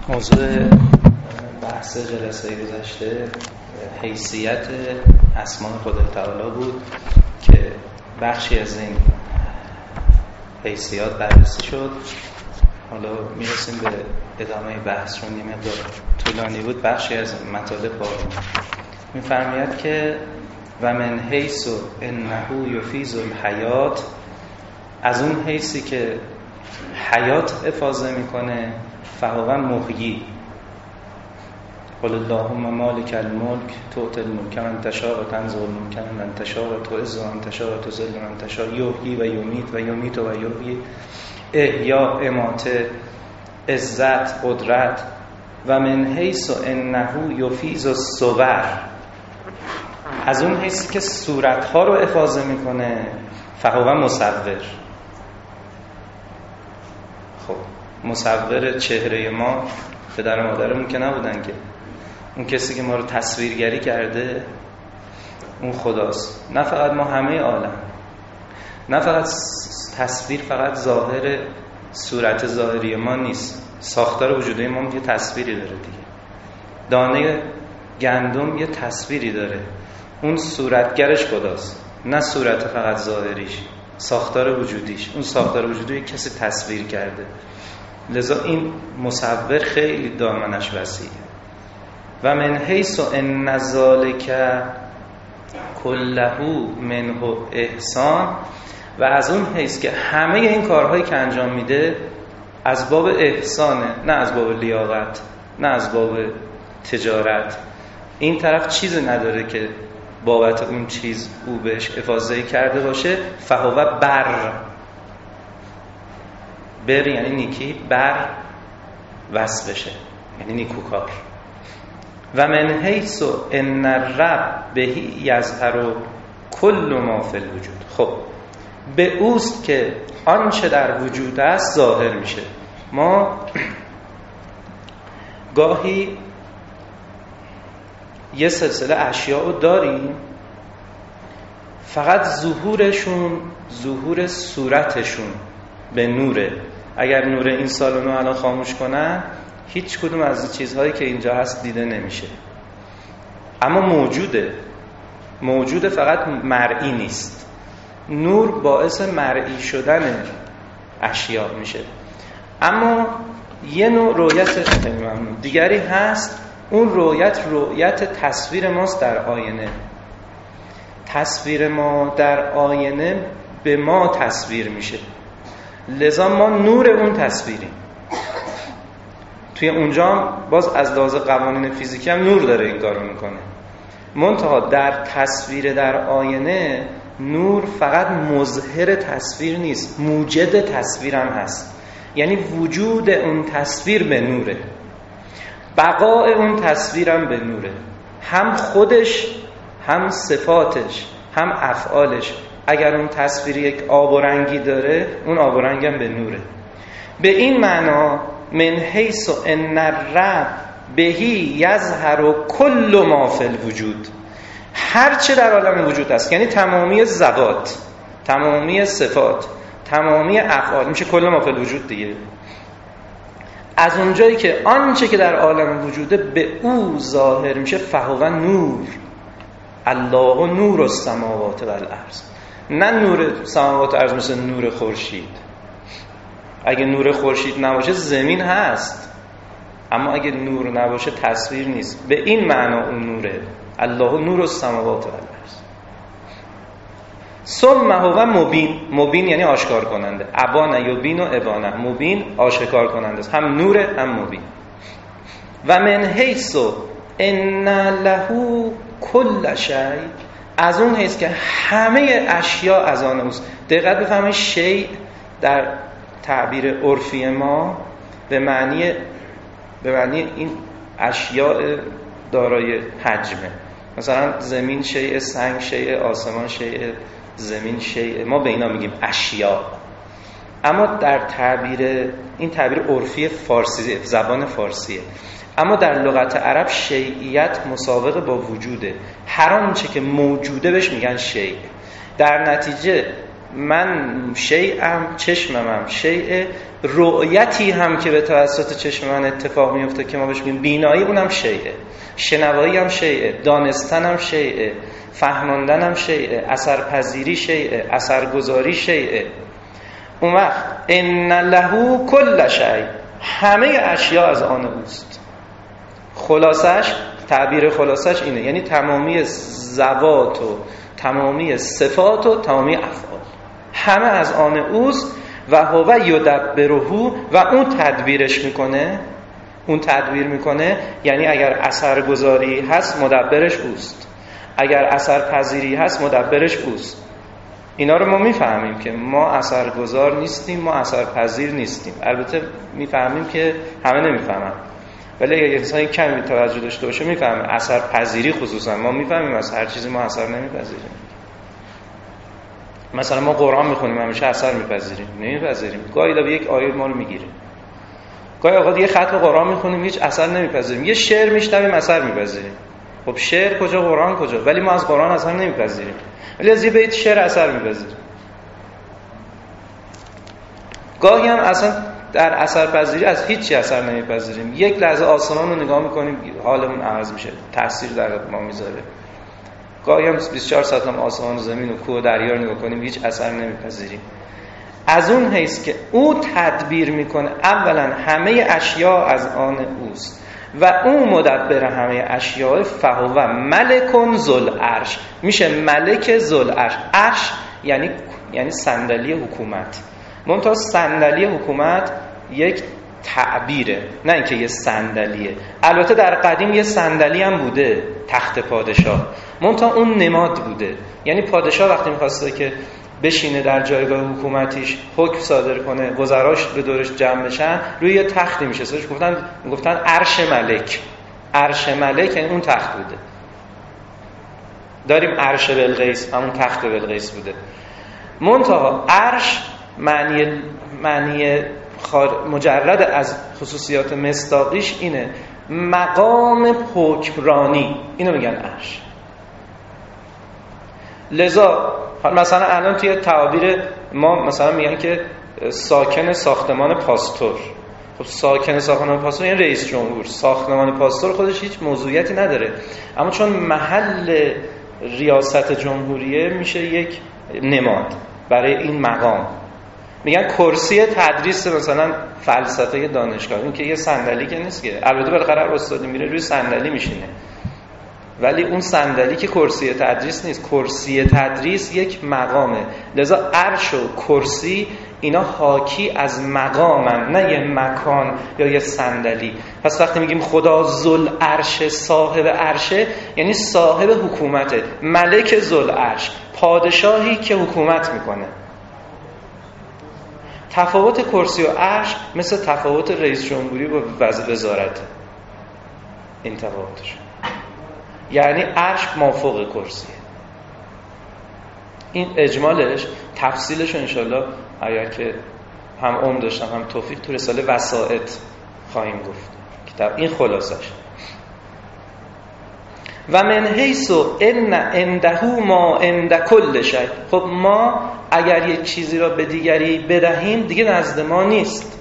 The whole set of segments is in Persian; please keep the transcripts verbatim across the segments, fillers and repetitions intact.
موضوع بحث جلسه گذشته حیثیت اسماء خدای تعالی بود که بخشی از این حیثیات بررسی شد. حالا میرسیم به ادامه بحث، چون یه مقدار طولانی بود. بخشی از مطالب باقی می‌فرماید که و من حیث انه یفیض الحیات، از اون حیثی که حیات افاضه میکنه، فهو محیی. قل اللهم مالک الملک تؤتی الملک من تشاء و تنزع الملک من تشاء و تعز من تشاء و تذل من تشاء یحیی و یمیت و یمیت و یحیی، احیا، اماته، عزت، قدرت. و من حیث انه یفیض الصور، از اون حیثی که صورتها رو افاضه میکنه، فهو مصور. خب مصور چهره ما پدر و مادرمون که نبودن که، اون کسی که ما رو تصویرگری کرده اون خداست. نه فقط ما، همه عالم. نه فقط تصویر، فقط ظاهر صورت ظاهری ما نیست، ساختار وجودی ما یه تصویری داره دیگه. دانه گندم یه تصویری داره، اون صورتگرش خداست، نه صورت فقط ظاهریش، ساختار وجودیش. اون ساختار وجودی کسی تصویر کرده، لذا این مصور خیلی دامنش وسیعه. و من حیث ان ذلک کله منه احسان، و از اون حیث که همه این کارهایی که انجام میده از باب احسانه، نه از باب لیاقت، نه از باب تجارت. این طرف چیزی نداره که بابت اون چیز او بهش افاضه کرده باشه. فهو بر، بر یعنی نیکی، بر وصف بشه یعنی نیکوکار. و من حیث ان الرب بهی یظهر کل ما فی الوجود، خب به اوست که آنچه در وجود است ظاهر میشه. ما گاهی یه سلسله اشیاء رو داریم، فقط ظهورشون، ظهور صورتشون به نوره. اگر نور این سالونو الان خاموش کنن، هیچ کدوم از چیزهایی که اینجا هست دیده نمیشه. اما موجوده، موجوده، فقط مرئی نیست. نور باعث مرئی شدن اشیاء میشه. اما یه نوع رؤیت دیگری هست، اون رؤیت رؤیت تصویر ماست در آینه. تصویر ما در آینه به ما تصویر میشه، لذا ما نور اون تصویریم. توی اونجا باز از لحاظ قوانین فیزیکی هم نور داره این کارو میکنه. منتها در تصویر در آینه، نور فقط مظهر تصویر نیست، موجد تصویر هم هست. یعنی وجود اون تصویر به نوره، بقای اون تصویرم به نوره. هم خودش، هم صفاتش، هم افعالش. اگر اون تصویر یک آب و رنگی داره، اون آب و رنگم به نوره. به این معنا من حیث ان الرب بهی یظهر کل ما فی الوجود، هر چه در عالم وجود است، یعنی تمامی ذوات، تمامی صفات، تمامی افعال، میشه کل ما فی الوجود دیگه. از اونجایی که آنچه که در عالم وجوده به او ظاهر میشه، فهو نور. الله نور السماوات و الارض. نه نور سماوات و ارض مثل نور خورشید. اگه نور خورشید نباشه زمین هست، اما اگه نور نباشه تصویر نیست. به این معنا اون نوره. الله نور السماوات و الارض. ثم هو مبین. مبین یعنی آشکار کننده. ابان یبین و ابانه. مبین آشکار کننده است، هم نوره هم مبین. و من حیث ان له کل شیء، از اون حیث که همه اشیاء از آن اوست. دقت بفرمایید، شیء در تعبیر عرفی ما به معنی به معنی این اشیاء دارای حجمه. مثلا زمین شیء، سنگ شیء، آسمان شیء، زمین شیء. ما به اینا میگیم اشیاء. اما در تعبیر، این تعبیر عرفی فارسی، زبان فارسیه. اما در لغت عرب شیعیت مساوق با وجوده. هر آنچه که موجوده بهش میگن شیء. در نتیجه من شیئم، چشممم شیء، رؤیتی هم که به توسط چشم من اتفاق میفته که ما بهش میگیم بینایی، اونم شیئه، شنوایی هم شیئه، دانستن هم شیئه، فهماندن هم شیئه، اثرپذیری شیئه، اثرگذاری شیئه. اون وقت ان له کل شیء، همه اشیا از آن اوست. خلاصش، تعبیر خلاصش اینه، یعنی تمامی ذوات و تمامی صفات و تمامی افعال همه از آن اوست. و هو یدبره، و اون تدبیرش میکنه. اون تدبیر میکنه یعنی اگر اثرگذاری هست مدبرش اوست، اگر اثرپذیری هست مدبرش اوست. اینا رو ما میفهمیم که ما اثرگذار نیستیم، ما اثرپذیر نیستیم. البته میفهمیم که همه نمیفهمن، ولی اگر انسان کمی توجه داشته باشه میفهمه. اثرپذیری خصوصا ما میفهمیم از هر چیزی ما اثر نمیپذیریم. مثلا ما قرآن میخونیم همیشه اثر میپذیریم؟ نمیپذیریم. گاهی به یک آیه ما رو میگیره، گاهی اوقات یه خط قرآن میخونیم هیچ اثر نمیپذیریم، یه شعر میشنویم اثر میپذیریم. خب شعر کجا قرآن کجا؟ ولی ما از قرآن اثر نمیپذیریم، ولی از یه بیت شعر اثر میپذیریم. گاهی هم اصلا در اثر پذیری از هیچی اثر نمیپذیریم. یک لحظه آسمان رو نگاه میکنیم حالمون عوض میشه، تاثیر در ما میذاره. گاهی هم بیست و چهار ساعت هم آسمان و زمین و کوه و دریا رو نگاه کنیم هیچ اثر نمیپذیریم. از اون حیث که او تدبیر میکنه، اولا همه اشیا از آن اوست و او مدبر همه اشیاء، فهو ملک ذو العرش، میشه ملک ذو العرش. عرش یعنی یعنی صندلی حکومت. منتها صندلی حکومت یک تعبیره، نه اینکه یه صندلیه. البته در قدیم یه صندلی هم بوده، تخت پادشاه، منتها اون نماد بوده. یعنی پادشاه وقتی می‌خواسته که بشینه در جایگاه حکومتیش حکم صادر کنه، وزراش به دورش جمع بشن، روی یه تختی میشستش، گفتن گفتن عرش ملک. عرش ملک یعنی اون تخت بوده. داریم عرش بلقیس، همون تخت بلقیس بوده. منتها عرش معنی معنی مجرد از خصوصیات مصداقیش اینه مقام حکمرانی، اینو میگن عرش. لذا مثلا الان توی تعابیر ما مثلا میگن که ساکن ساختمان پاستور. خب ساکن ساختمان پاستور یعنی رئیس جمهور. ساختمان پاستور خودش هیچ موضوعیتی نداره، اما چون محل ریاست جمهوریه میشه یک نماد برای این مقام. میگن کرسی تدریس مثلا فلسفه دانشگاه، این که یه صندلی که نیست که، البته بالاخره استادی میره روی صندلی میشینه، ولی اون صندلی که کرسی تدریس نیست. کرسی تدریس یک مقامه. لذا عرش و کرسی اینا حاکی از مقامن، نه یه مکان یا یه صندلی. پس وقتی میگیم خدا ذوالعرش، صاحب عرشه، یعنی صاحب حکومته، ملک ذوالعرش، پادشاهی که حکومت میکنه. تفاوت کرسی و عرش مثل تفاوت رئیس جمهوری و وزارت، این تفاوتش. یعنی عرش مافوق کرسیه. این اجمالش، تفصیلش انشالله اگر که هم عمر داشتم هم توفیق تو رساله وسائط خواهیم گفت. کتاب این خلاصش. و من حیث ان عنده ما عند کل شیء. خب ما اگر یک چیزی را به دیگری بدهیم دیگه نزد ما نیست.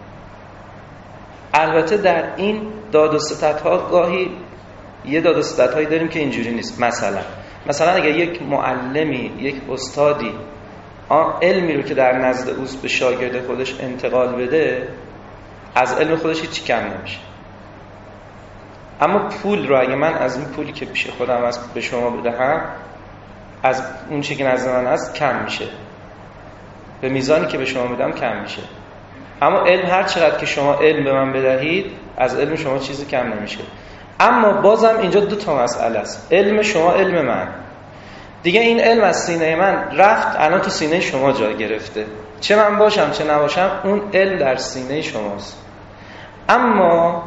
البته در این داد و ستدها گاهی یه داد و ستدهایی داریم که اینجوری نیست. مثلا مثلا اگر یک معلمی، یک استادی آن علمی رو که در نزد اوست به شاگرد خودش انتقال بده، از علم خودش هیچ کم نمیشه. اما پول رو اگه من از این پولی که پیش خودم از به شما بدهم، از اون چیزی که نزد من هست کم میشه، به میزانی که به شما میدم کم میشه. اما علم هر چقدر که شما علم به من بدهید، از علم شما چیزی کم نمیشه. اما بازم اینجا دو تا مسئله است. علم شما، علم من. دیگه این علم از سینه من رفت، الان تو سینه شما جا گرفته. چه من باشم چه نباشم، اون علم در سینه شماست. اما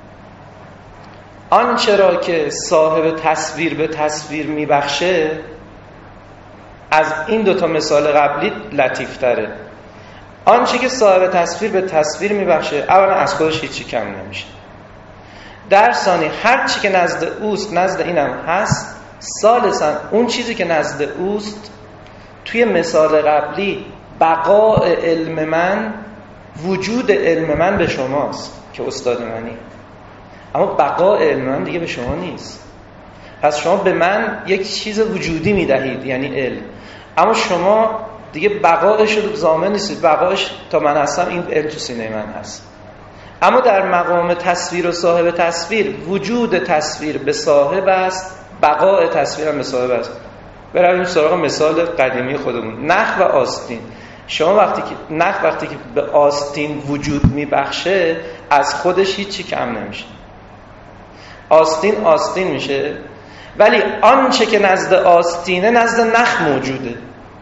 آنچه را که صاحب تصویر به تصویر میبخشه، از این دوتا مثال قبلی لطیفتره. آنچه که صاحب تصویر به تصویر میبخشه، اولا از خودش هیچی کم نمیشه. در ثانی هر چی که نزد اوست نزد اینم هست. ثالثا اون چیزی که نزد اوست توی مثال قبلی بقاء علم من، وجود علم من به شماست که استاد منی، اما بقاء علم من دیگه به شما نیست. پس شما به من یک چیز وجودی میدهید یعنی علم، اما شما دیگه بقایش رو ضامن نیستید. بقایش تا من هستم این علم تو سینه من هست. اما در مقام تصویر و صاحب تصویر، وجود تصویر به صاحب است، بقاء تصویر هم به صاحب است. برویم سراغ مثال قدیمی خودمون، نخ و آستین. شما وقتی که نخ وقتی که به آستین وجود میبخشه، از خودش هیچی کم نمیشه. آستین آستین میشه، ولی آنچه که نزد آستینه نزد نخ موجوده.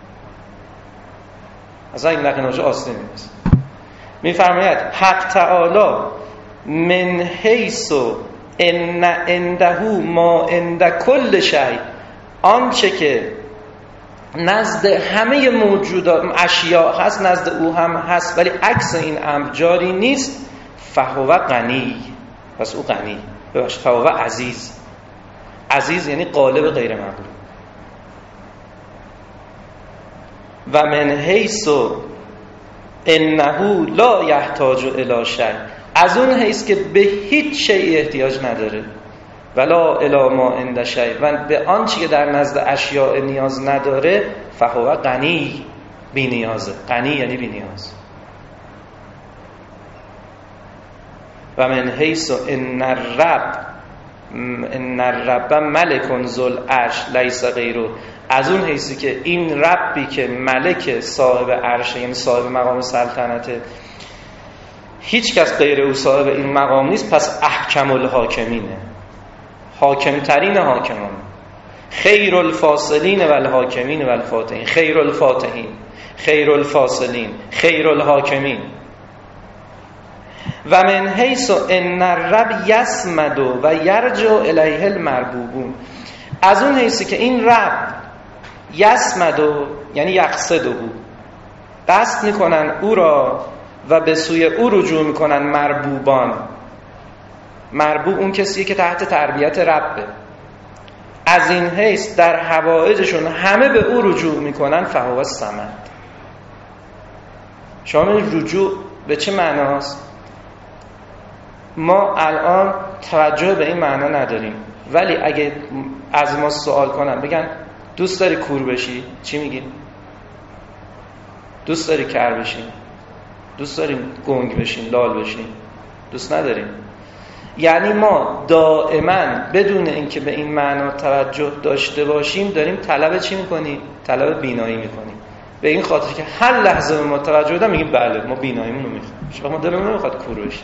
از این نخ نوشه آستین نیست. میفرماید حق تعالی من حیث ان عنده ما عند کل شیء، آنچه که نزد همه موجودات اشیاء هست نزد او هم هست، ولی عکس این امر جاری نیست. فهو غنی، پس او غنی. ببخشید فهو عزیز. عزیز یعنی غالب غیر مغلوب. و من حیث انه لا یحتاج الی شیء، از اون حیث که به هیچ شیء احتیاج نداره. ولا الی ما عند شیء، و به آنچه که در نزد اشیاء نیاز نداره. فهو غنی، بی نیازه. غنی یعنی بی نیاز. و من حیث ان الرب ان الرب ملک ذو العرش لیس غیره، از اون حیثی که این ربی که ملک صاحب عرش یعنی صاحب مقام سلطنته، هیچ کس غیر او صاحب این مقام نیست، پس احکم الحاکمینه، حاکم ترین حاکمان، خیر الفاصلین و الحاکمین و الفاتحین، خیر الفاتحین، خیر الفاصلین، خیر الحاکمین. و من حیث ان الرب یصمد و یرجع الیه المربوبون، از اون حیثی که این رب یصمد یعنی یقصده، قصد میکنن او را و به سوی او رجوع میکنن مربوبان. مربوب اون کسیه که تحت تربیت ربه. از این حیث در حوائجشون همه به او رجوع میکنن. فهو الصمد. شما رجوع به چه معناست؟ ما الان توجه به این معنا نداریم، ولی اگه از ما سوال کنن بگن دوست داری کور بشی، چی میگیم؟ دوست داری کر بشی؟ دوست داریم گنگ بشیم، لال بشیم؟ دوست نداریم. یعنی ما دائما بدون اینکه به این معنا توجه داشته باشیم داریم طلب چی میکنیم؟ طلب بینایی میکنیم. به این خاطر که هر لحظه ما توجه دادم میگیم بله ما بیناییمون رو میخوایم. شما دلمون نمیخواد کور بشیم.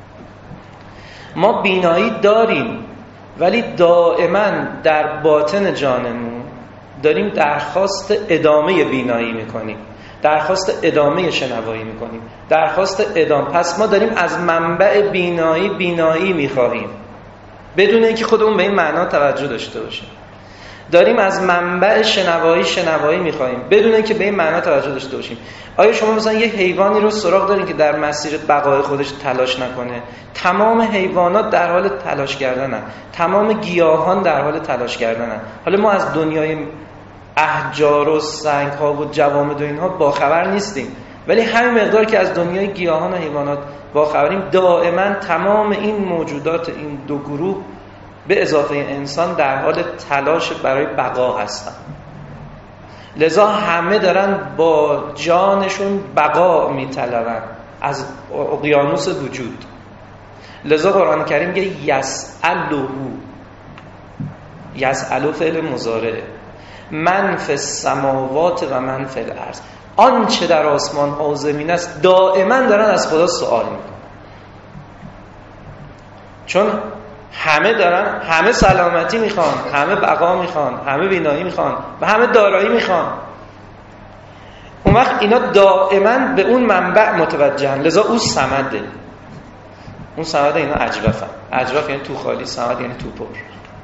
ما بینایی داریم، ولی دائما در باطن جانمون داریم درخواست ادامه بینایی میکنیم، درخواست ادامه شنوایی میکنیم، درخواست ادامه. پس ما داریم از منبع بینایی بینایی میخواهیم بدون اینکه خودمون به این معنا توجه داشته باشیم. داریم از منبع شنوایی شنوایی میخواهیم بدون اینکه به این معنا توجه داشته باشیم. آیا شما مثلا یک حیوانی رو سراغ دارین که در مسیر بقای خودش تلاش نکنه؟ تمام حیوانات در حال تلاش کردنن، تمام گیاهان در حال تلاش کردنن. حالا ما از دنیای احجار و سنگ ها و جوامد و اینها باخبر نیستیم، ولی همین مقدار که از دنیای گیاهان و حیوانات باخبریم، دائما تمام این موجودات این دو گروه به اضافه انسان در حال تلاش برای بقا هستن. لذا همه دارن با جانشون بقا میطلبن از اقیانوس وجود. لذا قرآن کریم میگه یسألهو، یسألو فعل مضارع، من فی السماوات و من فی الارض، آنچه در آسمان ها و زمین است دائما دارن از خدا سوال میکنن. چون همه دارن، همه سلامتی میخوان، همه بقا میخوان، همه بینایی میخوان و همه دارایی میخوان. اون وقت اینا دائما به اون منبع متوجهن. لذا او صمده. اون صمد اینا اجوفن. اجوف یعنی تو خالی، صمد یعنی تو پر.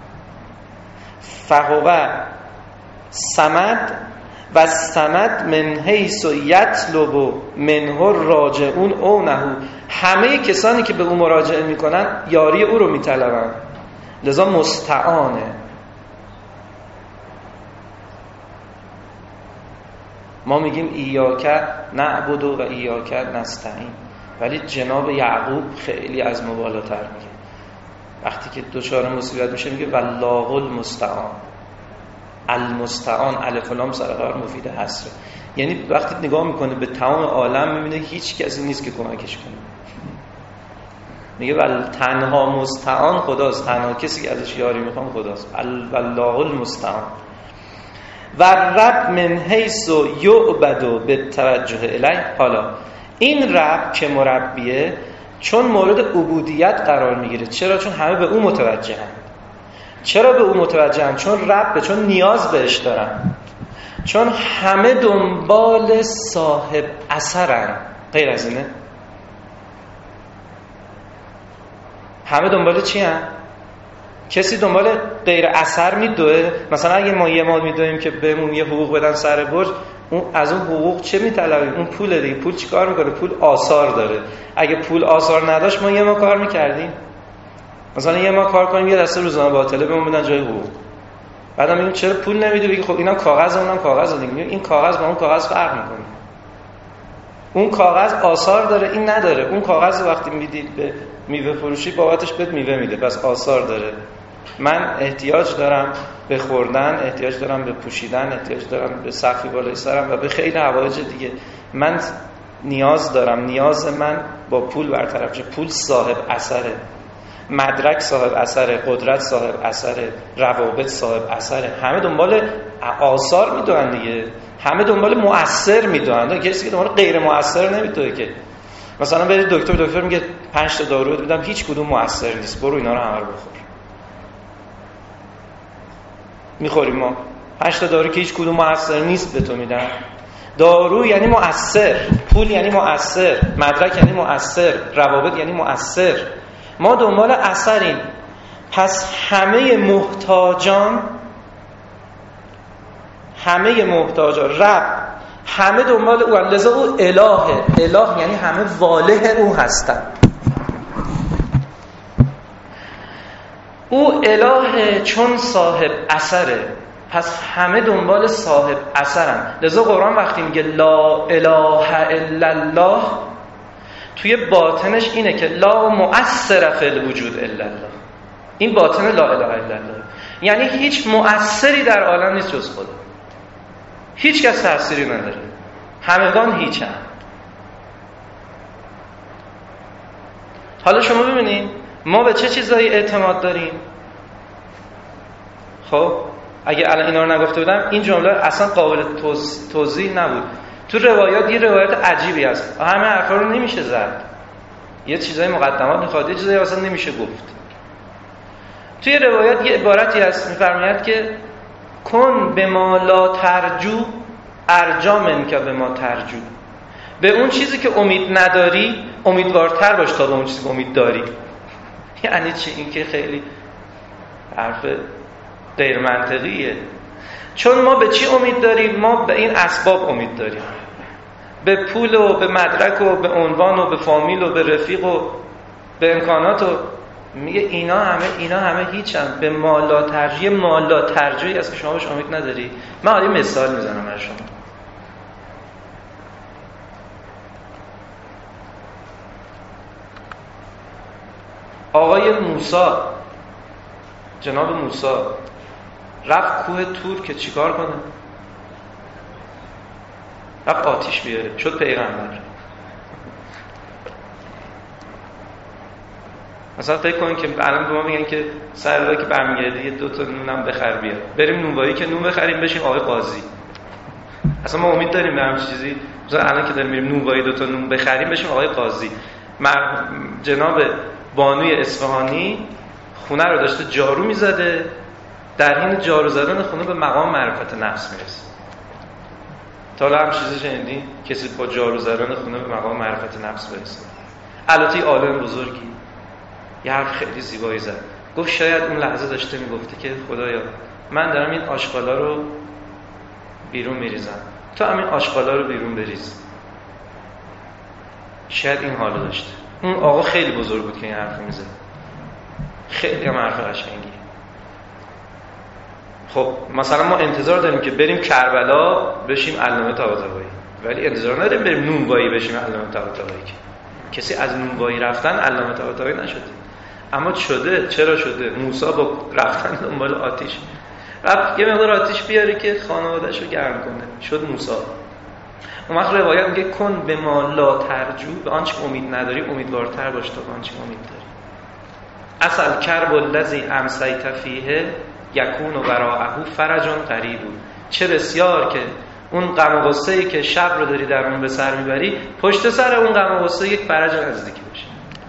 فهو صمد و صمد من حیث یطلب منه الراجعون او نهو، همه کسانی که به او مراجعه میکنن یاری او رو میطلبن. لذا مستعانه. ما میگیم ایاک نعبد و ایاک نستعین، ولی جناب یعقوب خیلی از مبالاتر میگه. وقتی که دچار مصیبت میشه میگه والله المستعان. المستعان الف و لام سر قرار مفید حصر، یعنی وقتی نگاه میکنه به تمام عالم میبینه هیچ کسی نیست که کمکش کنه. میگه ول تنها مستعان خداست، تنها کسی که ازش یاری میخوام خداست. والله المستعان. و رب من حیث یعبد بالتوجه الیه. حالا این رب که مربیه چون مورد عبودیت قرار میگیره. چرا؟ چون همه به او متوجهن. چرا به او متوجهن؟ چون رب، چون نیاز بهش دارن، چون همه دنبال صاحب اثرن. غیر از اینه همه دنبال چی هن؟ کسی دنبال غیر اثر میدوه؟ مثلا اگه ما یه مال میدویم که بهمون یه حقوق بدن سر برج، اون از اون حقوق چه میطلبیم؟ اون پول دیگه. پول چی کار میکنه؟ پول آثار داره. اگه پول آثار نداشت ما یه ما کار میکردیم؟ مثلا یه ما کار کنیم یه دسته روزنامه باطله بهمون بدن جای حقوق، بعدم میگیم چرا پول نمیدی؟ بگی خب اینم کاغذ اونم کاغذ دیگه. میگیم این کاغذ با اون کاغذ فرق میکنه. اون کاغذ آثار داره، این نداره. اون کاغذ وقتی میدید به میوه فروشی بابتش بهت میوه میده، پس آثار داره. من احتیاج دارم به خوردن، احتیاج دارم به پوشیدن، احتیاج دارم به سقفی بالای سرم و به خیلی حوایج دیگه. من نیاز دارم، نیاز من با پول برطرف شه. پول صاحب اثره، مدرک صاحب اثره، قدرت صاحب اثره، روابط صاحب اثره. همه دنبال آثار میدونن دیگه، همه دنبال مؤثر میدونن. کسی که دنبال غیر مؤثر نمیدونه که. مثلا برید دکتر، دکتر میگه پنج تا دارو بدم، هیچ کدوم مؤثر نیست، برو اینا رو همه رو بخور. میخوریم ما پنج تا دارو که هیچ کدوم مؤثر نیست به تو میدن. دارو یعنی مؤثر، پول یعنی مؤثر، مدرک یعنی مؤثر، روابط یعنی مؤثر. ما دنبال اثریم. پس همه محتاجان، همه محتاجان رب، همه دنبال او. لذا او الهه. اله یعنی همه واله او هستن. او الهه چون صاحب اثره، پس همه دنبال صاحب اثرن. لذا قرآن وقتی میگه لا اله الا الله، توی باطنش اینه که لا مؤثر فی الوجود الا الله. این باطن لا اله الا الله یعنی هیچ مؤثری در عالم نیست جز خدا. هیچ کس تأثیری نداره، همگان هیچن. حالا شما ببینید ما به چه چیزایی اعتماد داریم. خب اگه الان اینا رو نگفته بودم این جمله اصلا قابل توضیح نبود. تو روایات یه روایت عجیبی هست، همه حرفا رو نمیشه زد، یه چیزای مقدمات میخواد، یه چیزایی اصلا نمیشه گفت. توی روایات یه عبارتی هست میفرماید که کن به ما لا ترجو ارجا منک به ما ترجو. به اون چیزی که امید نداری امیدوارتر باش تا به اون چیزی که امید داری. یعنی چی؟ این که خیلی حرف غیر منطقیه. چون ما به چی امید داریم؟ ما به این اسباب امید داریم، به پول و به مدرک و به عنوان و به فامیل و به رفیق و به امکانات. و میگه اینا همه اینا همه هیچن. به مالا ترجیح، مالا ترجیحی است که شما بهش امید نداری. من حالا مثال میزنم برای شما. آقای موسی، جناب موسی رفت کوه طور که چیکار کنه؟ رفت آتیش بیاره، شد پیغمبر. مثلا فکر کنید که الان به ما میگن که سر که برمیگردی یه دو تا نونم بخر بیار، بریم نونوایی که نون بخریم بشیم آقای قاضی. اصلا ما امید داریم به همین چیزی؟ مثلا الان که داریم میریم نونوایی دو تا نون بخریم بشیم آقای قاضی. جناب بانوی اصفهانی خونه رو داشته جارو میزده، در حین جارو زدن خونه به مقام معرفت نفس میرسه. تا حالا هم چیزی شنیدین کسی با جارو زدن خونه به مقام معرفت نفس برسه؟ البته عالم بزرگی یه حرف خیلی زیبایی زد، گفت شاید اون لحظه داشته میگفته که خدایا من دارم این آشغالا رو بیرون میریزم، تو همین آشغالا رو بیرون بریز. شاید این حالو داشته. اون آقا خیلی بزرگ بود که این حرف میزد، خیلی هم حرف قشنگی. خب مثلا ما انتظار داریم که بریم کربلا بشیم علامه طباطبایی، ولی انتظار نداریم بریم نونوایی بشیم علامه طباطبایی. کسی از نونوایی رفتن علامه طباطبایی نشده، اما شده. چرا شده؟ موسی با رفتن دنبال آتیش رفت یه مقدار آتیش بیاره که خانواده‌شو گرم کنه، شد موسی. اون وقت روایت میگه کن به ما لا ترجو، به آنچه امید نداری امیدوارتر باش تا به آنچه امید داری. اصل کرب الذی امسیت فیه یکون وراءه فرج قریب. چه بسیار که اون غم و غصه‌ای که شب رو داری در اون به سر میبری، پشت سر اون غم و غصه یک فرج نزدیکی باشه.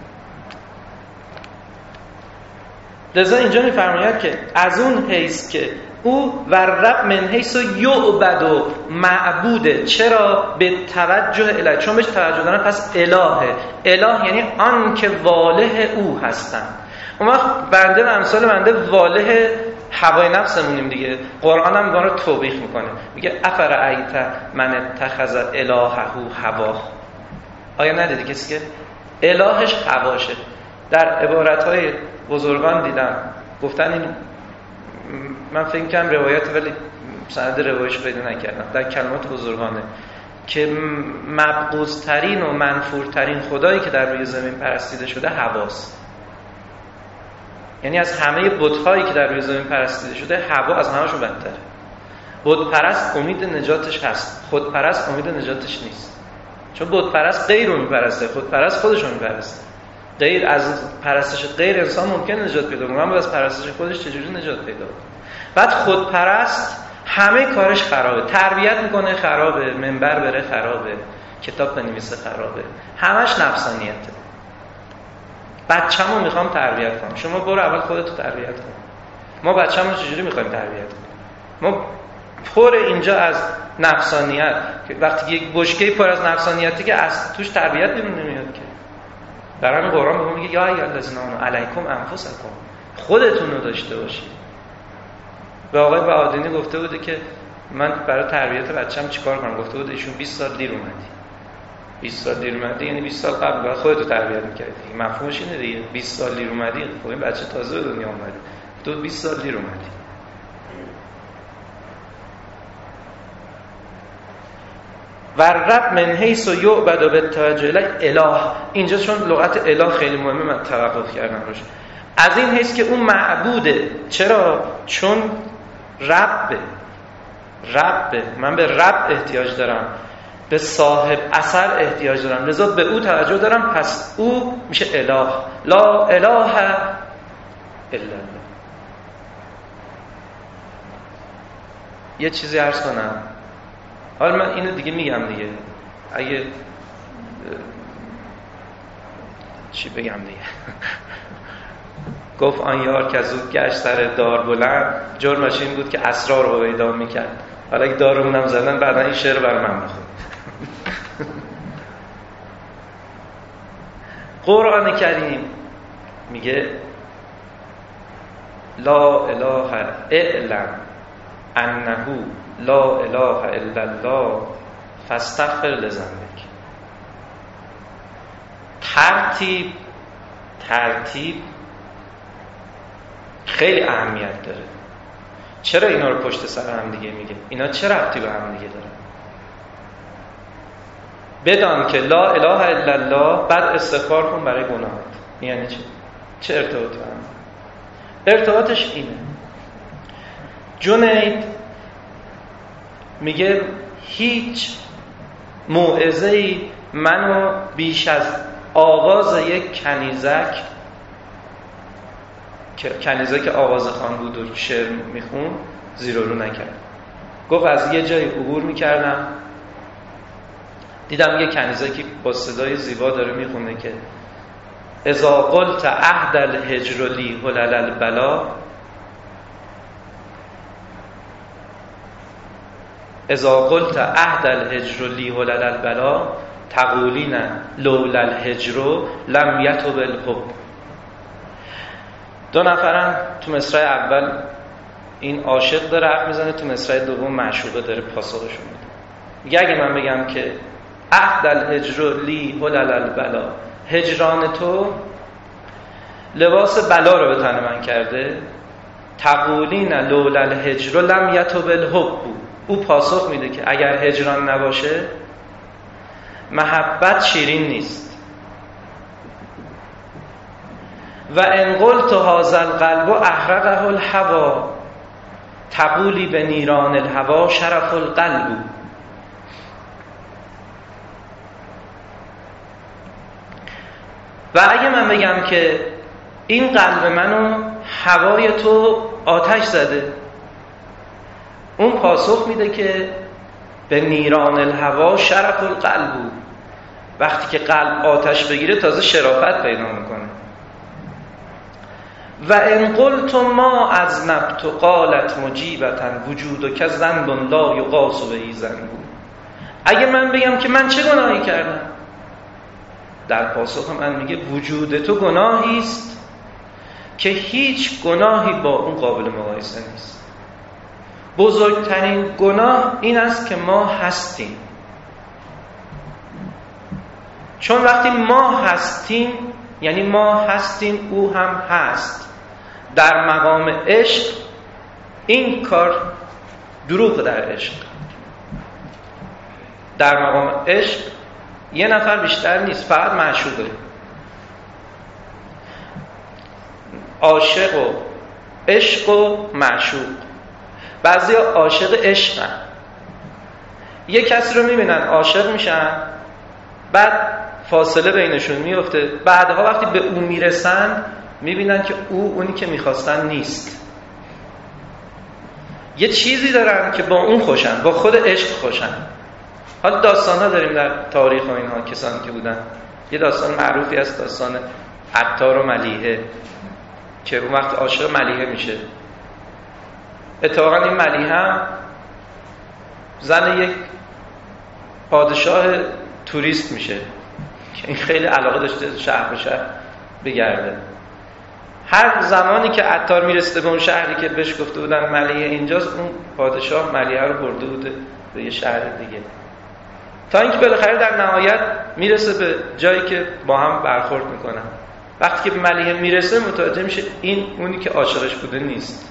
لذا اینجا میفرماید که از اون حیث که او و رب من حیث یعبد و معبوده، چرا؟ به توجه اله، چون بهش توجه دارن پس الهه. اله یعنی آن که واله او هستن. اون وقت بنده و امثال بنده واله هوای نفسمونیم دیگه. قرآن هم داره توبیخ میکنه، میگه افرأیت من اتخذ الهه هواه. آیا ندیدی کسی که الهش هواشه؟ در عبارتهای بزرگان دیدم گفتن، این من فکر کنم روایت ولی سند روایش پیدا نکردم، در کلمات بزرگانه که مبغوض‌ترین و منفورترین خدایی که در روی زمین پرستیده شده هواست. یعنی از همه بت‌هایی که در روی زمین پرستیده شده هوا از همه‌شون بدتره. بت پرست امید نجاتش هست، خود پرست امید نجاتش نیست. چون بت پرست غیر رو میپرسته، خود پرست خودش رو میپرسته. غیر از پرستش غیر انسان ممکن نجات پیدا کنه، اما از پرستش خودش چجوری نجات پیدا کنه؟ بعد خود پرست همه کارش خرابه، تربیت میکنه خرابه، منبر بره خرابه، کتاب بنویسه خرابه، همش نفسانیته. بچه‌مو میخوام تربیت کنم، شما برو اول خودتو تربیت کن. ما بچه‌مو چجوری میخوایم تربیت کنیم؟ ما پر اینجا از نفسانیت، وقتی یک بشکه پر از نفسانیتی که از توش تربیت نمیاد که. در همین قرآن بهمون میگه یا ایهالذین آمنوا علیکم انفسکم، خودتون رو داشته باشید. به آقای بهادینی گفته بوده که من برای تربیت بچه‌م چیکار کنم؟ گفته بوده ایشون بیست سال دیر اومدی. بیست سال دیر اومدی یعنی بیست سال قبل باید خودت رو تربیت می‌کردی. مفهومش اینه دیگه. بیست سال دیر اومدی، خب این بچه تازه به دنیا اومده، تو بیست سال دیر اومدی. و رب من حیث یعبد و بالتوجه الیه اله. اینجا چون لغت اله خیلی مهمه من توقف کردم روش. از این حیث که اون معبوده. چرا؟ چون رب رب من به رب احتیاج دارم، به صاحب اثر احتیاج دارم، لذا به او توجه دارم، پس او میشه اله. لا اله الا الله. یه چیزی عرض کنم، حالا من اینو دیگه میگم دیگه، اگه چی بگم دیگه گفت آن یار که زود گشت سر دار بلند، جرمش این بود که اسرار رو پیدا میکرد. حالا اگه دارمونم زدن بعدا این شعر بر من بخون. قرآن کریم میگه لا اله اعلم انه لا اله الا الله فاستغفر لذنبک. ترتیب ترتیب خیلی اهمیت داره. چرا اینا رو پشت سر هم دیگه میگه؟ اینا چه ربطی به هم دیگه داره؟ بدان که لا اله الا الله، بعد استغفار کن برای گناهات. یعنی چه؟ چه ارتباطی هم؟ ارتباطش اینه. جنید میگه هیچ موعظه‌ای منو بیش از آواز یک کنیزک، که کنیزک آواز خوان بود و شعر میخون، زیر و رو نکرد. گفت از یه جای عبور میکردم دیدم یه کنیزکی با صدای زیبا داره میخونه که اذا قلت عهد الهجر لی هلل البلا، اذا قلت عهد الهجر لی هلل البلا تقولین لولا الهجر لم یتب الحب. دو نفرن تو مصرع اول این عاشق داره حرف میزنه، تو مصرع دوم معشوقه داره پاسخشون میده. میگه اگه من بگم که عهد الهجر لی هلل البلا، هجران تو لباس بلا رو به تن من کرده، تقولین لولا الهجر لم یطب الحب. او پاسخ میده که اگر هجران نباشه محبت شیرین نیست. و ان قلت هذا القلب احرقه الهوى تقولی به نیران الهوى شرف القلب. و اگه من بگم که این قلب منو هوای تو آتش زده، اون پاسخ میده که به نیران الهوى شرف القلب. وقتی که قلب آتش بگیره تازه شرافت پیدا میکنه. و ان قلت ما اذنبت قالت مجیبتا وجودک ذنب لا یقاس به ذنب. اگه من بگم که من چه گناهی کردم، در پاسخ من میگه وجود تو گناهی است که هیچ گناهی با اون قابل مقایسه نیست. بزرگترین گناه این است که ما هستیم. چون وقتی ما هستیم یعنی ما هستیم او هم هست. در مقام عشق این کار دروغ. در عشق در مقام عشق یه نفر بیشتر نیست، فقط معشوقه. عاشق و عشق و معشوق. بعضی عاشق عشقن، یه کسی رو میبینن عاشق میشن، بعد فاصله بینشون میفته، بعدها وقتی به اون میرسن میبینن که او اونی که میخواستن نیست. یه چیزی دارن که با اون خوشن، با خود عشق خوشن. حالا داستان ها داریم در تاریخ و اینها، کسانی که بودن. یه داستان معروفی است، داستان عطار و ملیحه، که اون وقت عاشق ملیحه میشه. اتفاقا این ملیحه هم زن یک پادشاه توریست میشه که این خیلی علاقه داشته شهر به شهر بگرده. هر زمانی که عطار میرسه به اون شهری که بهش گفته بودن ملیحه اینجاست، اون پادشاه ملیحه رو برده بوده به یه شهر دیگه، تا اینکه بالاخره در نهایت میرسه به جایی که با هم برخورد میکنن. وقتی که به ملیحه میرسه متوجه میشه این اونی که عاشقش بوده نیست.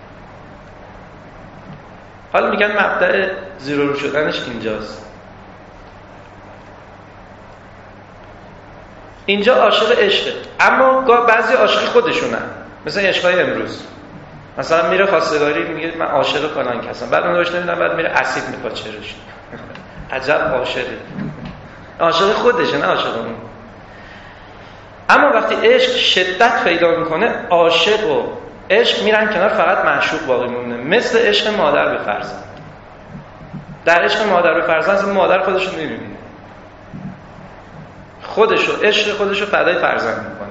حالا میگن مبدأ زیرو رو شدنش اینجاست. اینجا عاشق عشقه، اما بعضی عاشق خودشونن، مثلا عشقای امروز. مثلا میره خواستگاری میگه من عاشق فلان کسم، بعد اون روش نمیدونم، بعد میره اسید میپاچرش. عجب عاشقی، عاشق خودشه نه عاشق اون. اما وقتی عشق شدت پیدا میکنه، عاشق و عشق میرن کنار، فقط معشوق باقی میمونه. مثل عشق مادر به فرزند. در عشق مادر به فرزند مادر خودشو نمیبینه، خودشو عشق خودشو فدای فرزند میکنه.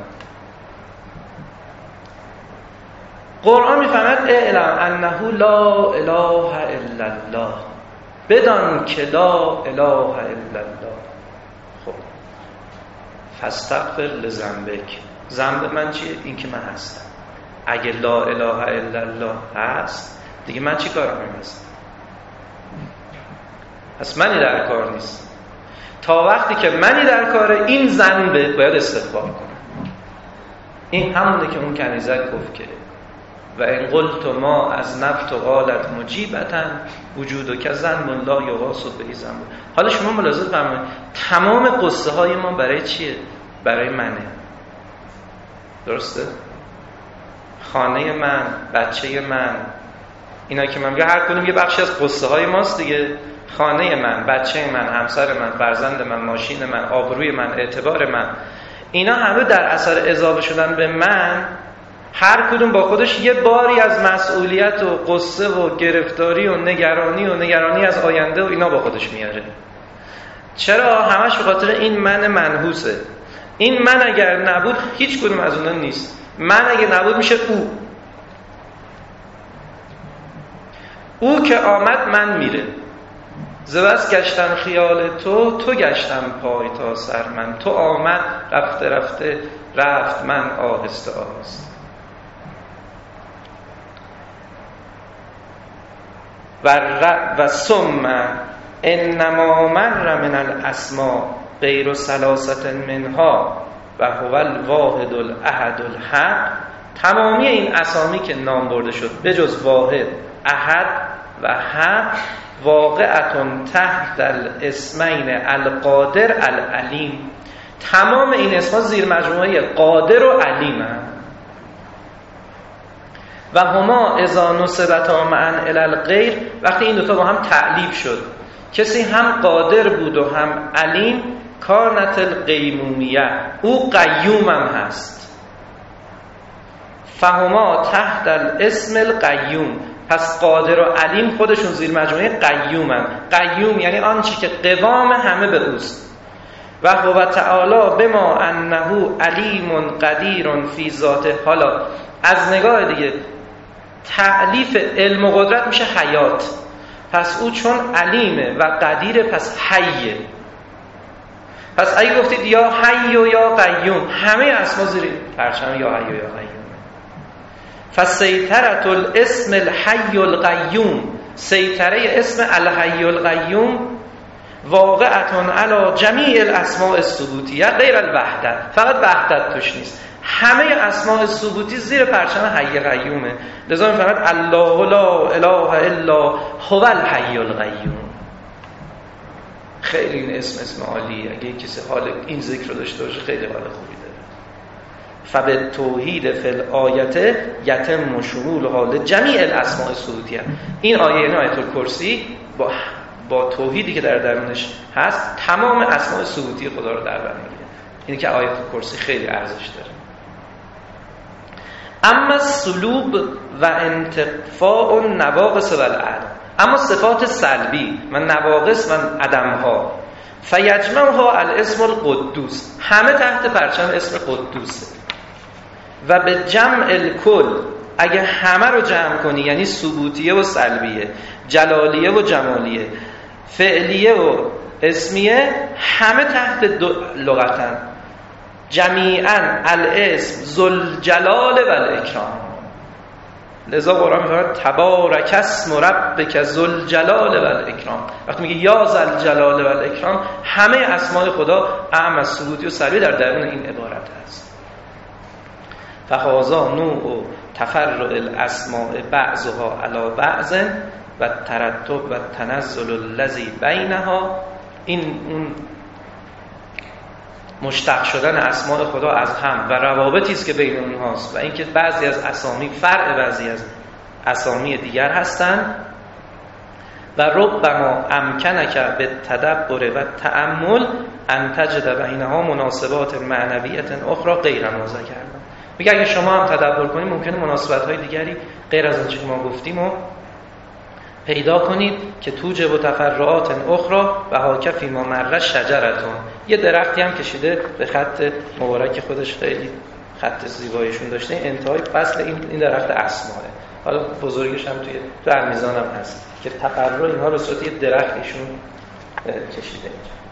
قرآن میفهمد اعلم انه لا اله الا الله، بدان که لا اله الا الله. خب فاستغفر لذنبک. ذنب من چیه؟ این که من هستم. اگه لا اله الا الله هست دیگه من چی کارم هست؟ پس منی در کار نیست. تا وقتی که منی در کاره، این ذنبه باید استغفار کنم. این همونه که اون کنیزک گفت که و ان قلت ما از نفت و قالت مجیبتا وجودک ذنب لا یغاس به ذنب. حالا شما ملاحظه فرمایید تمام قصه های ما برای چیه؟ برای منه. درسته؟ خانه من، بچه من، اینا که من میگم هر کدوم یه بخشی از قصه های ماست دیگه. خانه من، بچه من، همسر من، فرزند من، ماشین من، آبروی من، اعتبار من، اینا همه در اثر اضافه شدن به من، هر کدوم با خودش یه باری از مسئولیت و قصه و گرفتاری و نگرانی و نگرانی از آینده و اینا با خودش میاره. چرا؟ همش به خاطر این من منحوسه. این من اگر نبود هیچ کدوم از اونا نیست. من اگه نبود میشه او. او که آمد من میره. زبست گشتم خیال تو، تو گشتم پای تا سر من. تو آمد رفته رفته رفت من آهسته آهسته. و ر... و ثم انما مر من الاسماء غیر ثلاثه منها و هو الواحد الاحد الحق تمامی این اسامی که نام برده شد به جز واحد، احد و حق، واقعتون تحت الاسمین القادر العلیم. تمام این اسمها زیر مجموعه قادر و علیم هم. و هما اذا نسبتا معا الی الغیر، وقتی این دوتا با هم تعلیف شد، کسی هم قادر بود و هم علیم، کانت القیمومیه، او قیوم هم هست. فهما تحت الاسم القیوم، پس قادر و علیم خودشون زیر مجموعه قیوم هم. قیوم یعنی آنچه که قوام همه به اوست. و هو تعالی بما انه علیم قدیر فی ذاته. حالا از نگاه دیگه تعلیف علم و قدرت میشه حیات، پس او چون علیمه و قدیره پس حیه. پس اگه گفتید یا حی و یا قیوم، همه اسما زیر پرچم یا حی و یا قیوم. فسیطرة الاسم الحی القیوم، سیطره اسم الحی القیوم واقعتون علی جمیع الاسماء الثبوتیه غیر الوحدت، فقط وحدت توش نیست. همه اسماء ثبوتی زیر پرچم حی قیومه. لذا میفرماید الله لا اله الا هو الحی القیوم. خیلی این اسم اسم عالیه. اگه کسی حال این ذکر رو داشته باشه خیلی حال خوبی داره. فبالتوحید فی الآیه یتم شمول حال جمیع الاسماء الثبوتیه. این آیه، این آیه الکرسی با با توحیدی که در درونش هست تمام اسماء ثبوتی خدا رو در بر میگیره. اینی که آیه الکرسی خیلی ارزش داره. اما سلوب و انتفاع و نواقص و العدم، اما صفات سلبی و نواقص و عدمها، فیجمعها الاسم القدوس، همه تحت پرچم اسم قدوسه. و به جمع الکل، اگه همه رو جمع کنی یعنی ثبوتیه و سلبیه، جلالیه و جمالیه، فعلیه و اسمیه، همه تحت لغتن. جمیعاً الاسم ذوالجلال و الاکرام. لذا قرآن میگه تبارک اسم ربک ذوالجلال و الاکرام. وقتی میگه یا ذوالجلال و الاکرام، همه اسماء خدا اعم از ثبوتی و سلبی در درون این عبارت است. فهذا نوع تفرع الاسماء بعضها علی بعض و ترتب و تنزل الذی بینها، این اون مشتق شدن اسماء خدا از هم و روابطی است که بین اونهاست و اینکه بعضی از اسامی فرع بعضی از اسامی دیگر هستند. و ربما امکنک به تدبر و تأمل ان تجد بینها مناسبات معنویت اخرى غیر ما ذکرنا. میگه اگه شما هم تدبر کنید ممکنه مناسبت های دیگری غیر از آنچه که ما گفتیم و پیدا کنید که توجب و تفرعات اخرى و حاکفی ما مره شجرتون. یه درختی هم کشیده به خط مبارک خودش، خیلی خط زیبایشون داشته. انتهای فصل این این درخت اسماءه. حالا بزرگش هم توی تو المیزان هم هست که تفرع اینها به صورت یه درخت ایشون کشیده.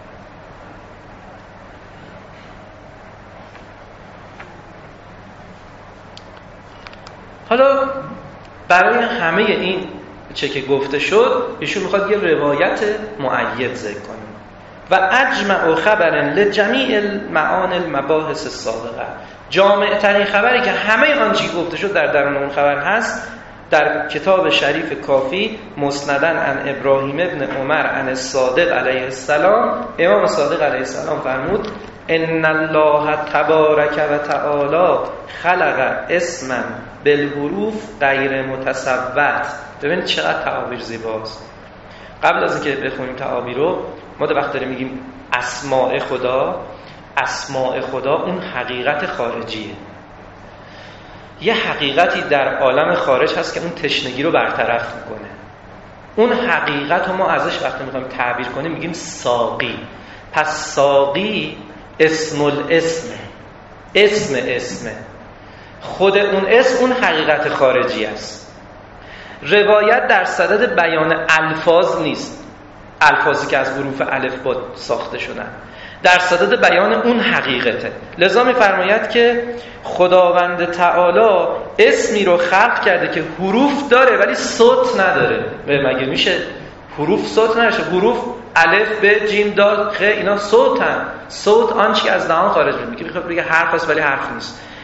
حالا برای همه این چه که گفته شد، ایشون میخواد یه روایت مؤید ذکر کنه. و اجمع خبر لجمیع المعانی المباحث السابقه، جامع ترین خبری که همه آنچه که گفته شد در درون اون خبر هست در کتاب شریف کافی مسندن عن ابراهیم ابن عمر عن الصادق علیه السلام. امام صادق علیه السلام فرمود ان الله تبارک و تعالی خلق اسما بالحروف غیر متسوت. ببینید چقدر تعابیر زیباست. قبل از اینکه بخونیم تعابیر رو، ما در وقت داریم میگیم اسماء خدا، اسماء خدا اون حقیقت خارجیه. یه حقیقتی در عالم خارج هست که اون تشنگی رو برطرف میکنه. اون حقیقت رو ما ازش وقتی میخوایم تعبیر کنیم میگیم ساقی. پس ساقی اسم الاسمه، اسم اسمه، خود اون اسم اون حقیقت خارجی است. روایت در صدد بیان الفاظ نیست، الفاظی که از حروف الف با ساخته شدن، در صدد بیان اون حقیقته. لذا می‌فرماید که خداوند تعالی اسمی رو خلق کرده که حروف داره ولی صوت نداره. مگه میشه حروف صوت نشه؟ حروف الف ب جیم دال خ اینا صوتن. صوت آنچه که از دهان خارج میشه. میگه بگه حرف است ولی حرف نیست.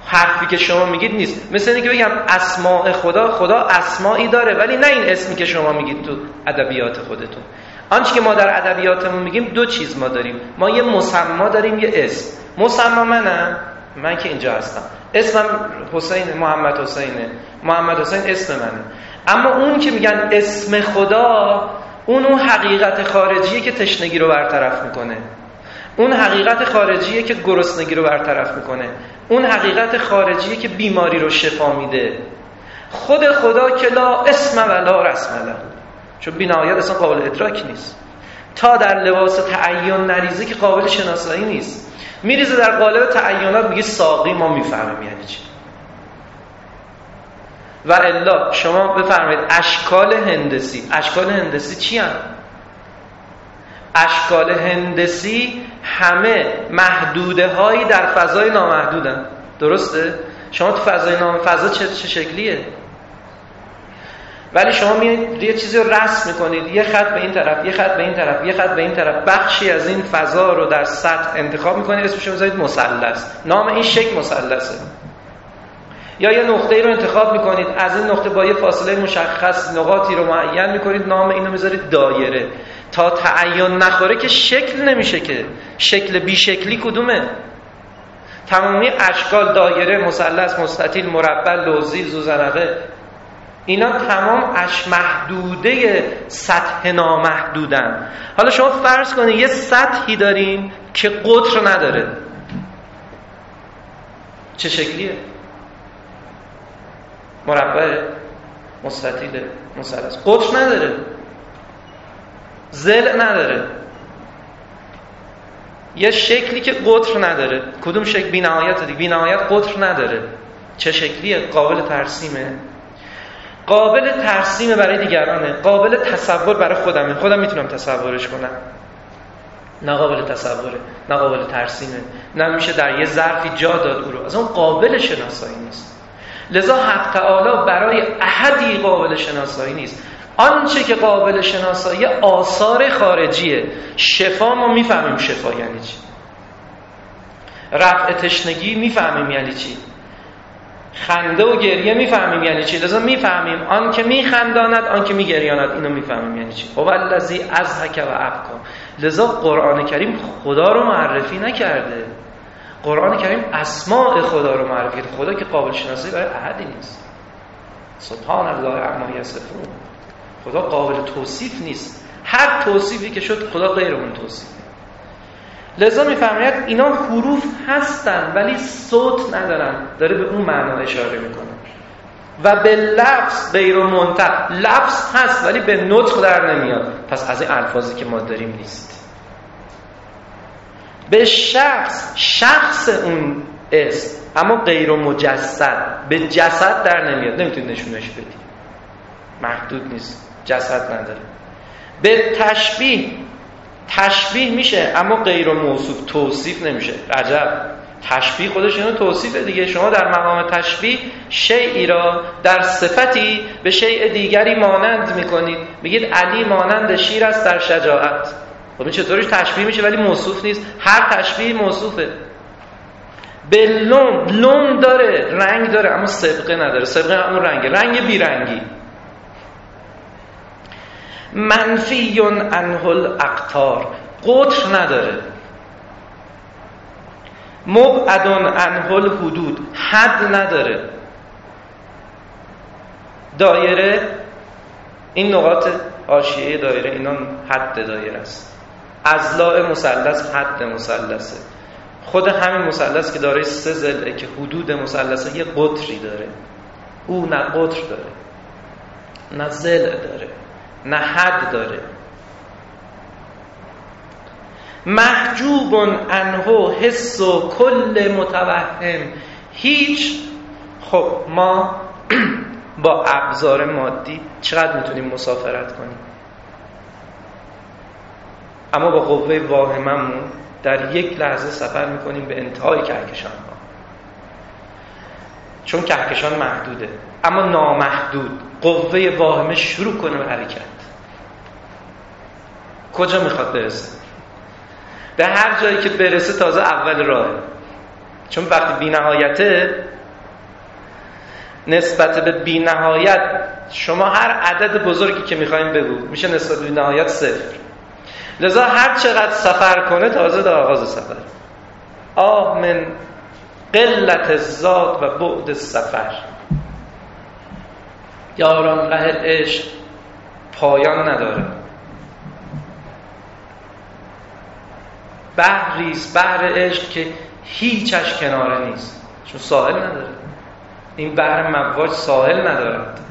حرفی که شما میگید نیست. مثل اینکه بگم اسماء خدا، خدا اسمایی داره ولی نه این اسمی که شما میگید تو ادبیات خودتون. آنچه که ما در ادبیاتمون میگیم دو چیز ما داریم. ما یه مسما داریم، یه اسم. مسما منم، من که اینجا هستم، اسمم حسین، محمد حسینه، محمد حسین اسم منه. اما اون که میگن اسم خدا، اون اون حقیقت خارجیه که تشنگی رو برطرف میکنه، اون حقیقت خارجیه که گرسنگی رو برطرف میکنه، اون حقیقت خارجیه که بیماری رو شفا میده. خود خدا که لا اسم ولا رسم له، چون بی‌نهایت اصلا قابل ادراک نیست. تا در لباس تعین نریزه که قابل شناسایی نیست. میریزه در قالب تعینات، میگه ساقی، ما میفهمیم یعنی چی. و الا شما بفرمایید اشکال هندسی، اشکال هندسی چی هم؟ اشکال هندسی همه محدوده هایی در فضای نامحدودن. درسته؟ شما تو فضای نامحدود فضا چه, چه شکلیه؟ ولی شما میایید یه چیزی رو رسم میکنید، یه خط به این طرف، یه خط به این طرف، یه خط به این طرف، بخشی از این فضا رو در سطح انتخاب میکنید، اسمش رو میذارید مثلث. نام این شکل مثلثه. یا یه نقطه‌ای رو انتخاب میکنید، از این نقطه با یه فاصله مشخص نقاطی رو معین میکنید، نام اینو میذارید دایره. تا تعین نخوره که شکل نمیشه. که شکل بی شکلی کدومه؟ تمامی اشکال، دایره، مثلث، مستطیل، مربع، لوزی، زوزنقه، اینا تمام اش محدوده سطح نامحدودن. حالا شما فرض کنید یه سطحی دارین که قطر نداره. چه شکلیه؟ مربع، مستطیل، مثلث، قطر نداره، ضلع نداره. یه شکلی که قطر نداره. کدوم شکل؟ بی نهایت دیگه. بی نهایت قطر نداره. چه شکلیه؟ قابل ترسیمه. قابل ترسیم برای دیگرانه، قابل تصور برای خودمه. خودم میتونم تصورش کنم. نه قابل تصوره، نه قابل ترسیمه، نه میشه در یه ظرفی جا داد او رو. از اون قابل شناسایی نیست. لذا حق تعالی برای احدی قابل شناسایی نیست. آنچه که قابل شناسایی آثار خارجیه. شفا ما میفهمیم شفا یعنی چی. رفع تشنگی میفهمیم یعنی چی. خنده و گریه میفهمیم یعنی چی. لذا میفهمیم آن که میخنداند، آن که میگریاند، اینو میفهمیم یعنی چی. هو الذی اضحک و ابکی. لذا قرآن کریم خدا رو معرفی نکرده. قرآن کریم اسماء خدا رو معرفی کرده. خدا که قابل شناسایی برای احدی نیست. سبحان الله عما یصفون. خدا قابل توصیف نیست. هر توصیفی که شد خدا غیر اون توصیف. لذا میفهمید اینا حروف هستن ولی صوت ندارن. داره به اون معنا اشاره میکنه. و به لفظ غیر منطق، لفظ هست ولی به نطق در نمیاد. پس از این الفاظی که ما داریم نیست. به شخص، شخص اون اسم، اما غیر مجسد، به جسد در نمیاد. نمیتونی نشونش بدی، محدود نیست، جسد نداره. به تشبیه، تشبیه میشه اما غیر موصوف، توصیف نمیشه. عجب، تشبیه خودش اینو توصیفه دیگه. شما در مقام تشبیه شیئی را در صفتی به شیء دیگری مانند میکنید. میگید علی مانند شیر است در شجاعت. خب این چطوریش تشبیه میشه ولی موصوف نیست؟ هر تشبیه موصوفه. به لون، لون داره، رنگ داره اما سبقه نداره. سبقه همون رنگه، رنگ بیرنگی. منفی عنه الاقطار، قطر نداره. مبعد عنه الحدود، حد نداره. دایره، این نقاط حاشیه دایره اینا حد دایره است. اضلاع مثلث حد مثلثه. خود همین مثلث که داره سه ضلعه که حدود مثلثه یه قطری داره. او نه قطر داره، نه ضلع داره، نه حد داره. محجوب عنه حس و کل متوهم. هیچ. خب ما با ابزار مادی چقدر میتونیم مسافرت کنیم؟ اما با قوه واهممون در یک لحظه سفر میکنیم به انتهای کهکشان ها. چون کهکشان محدوده اما نامحدود. قوه واهمه شروع کنه به حرکت. کجا میخواد برسه؟ به هر جایی که برسه تازه اول راهه. چون وقتی بی نهایته نسبت به بی نهایت شما هر عدد بزرگی که میخواین بگو میشه نسبت به بی نهایت صفر. لذا هر چقدر سفر کنه تازه در آغاز سفر. آه من قلت الزاد و بعد السفر. یاران ره عشق پایان نداره. بحریست، بحر عشق که هیچش کناره نیست، چون ساحل نداره. این بحر مواج ساحل ندارد.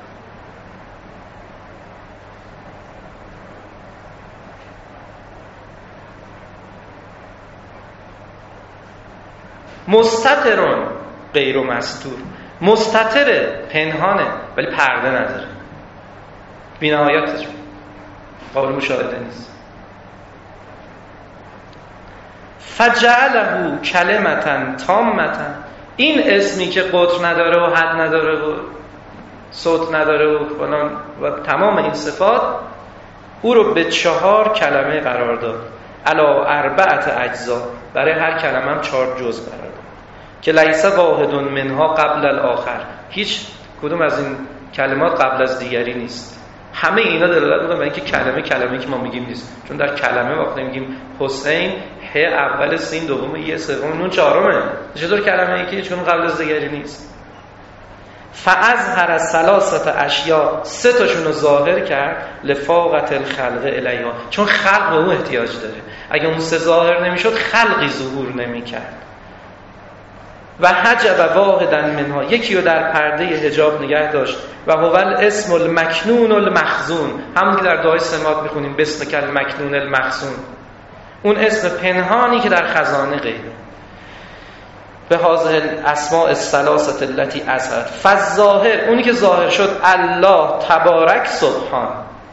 مستترون غیر مستور. مستتره، پنهانه، ولی پرده نداره. بی نهایتش قابل مشاهده نیست. فجعله کلمتن تامتن. این اسمی که قطر نداره و حد نداره و صوت نداره و فلان و تمام این صفات، او رو به چهار کلمه قرار داد. علا اربعت اجزا. برای هر کلمه هم چهار جزء قرار داد که لیس واحد منها قبل الاخر. هیچ کدوم از این کلمات قبل از دیگری نیست. همه اینا دلالت می‌کنه به اینکه کلمه کلمه‌ای که ما میگیم نیست. چون در کلمه وقتی میگیم حسین، ه اول، سین دوم، ی سوم، نون چهارمه. چطور کلمه‌ای که چون قبل از دیگری نیست؟ فاظهر ثلاثه اشیاء. سه تاشون رو ظاهر کرد. لفاقت الخلق الیها. چون خلق به اون احتیاج داره. اگه اون سه ظاهر نمیشد خلقی ظهور نمی‌کرد. و حجب واحدا منها. یکی رو در پرده حجاب نگه داشت. و هو الاسم المکنون المخزون. همون که در دعای سمات میخونیم بسمک المکنون المخزون. اون اسم پنهانی که در خزانه غیبه. به هذه الاسماء الثلاثه التي اظهر. فالظاهر، اونی که ظاهر شد، الله تبارک سبحان.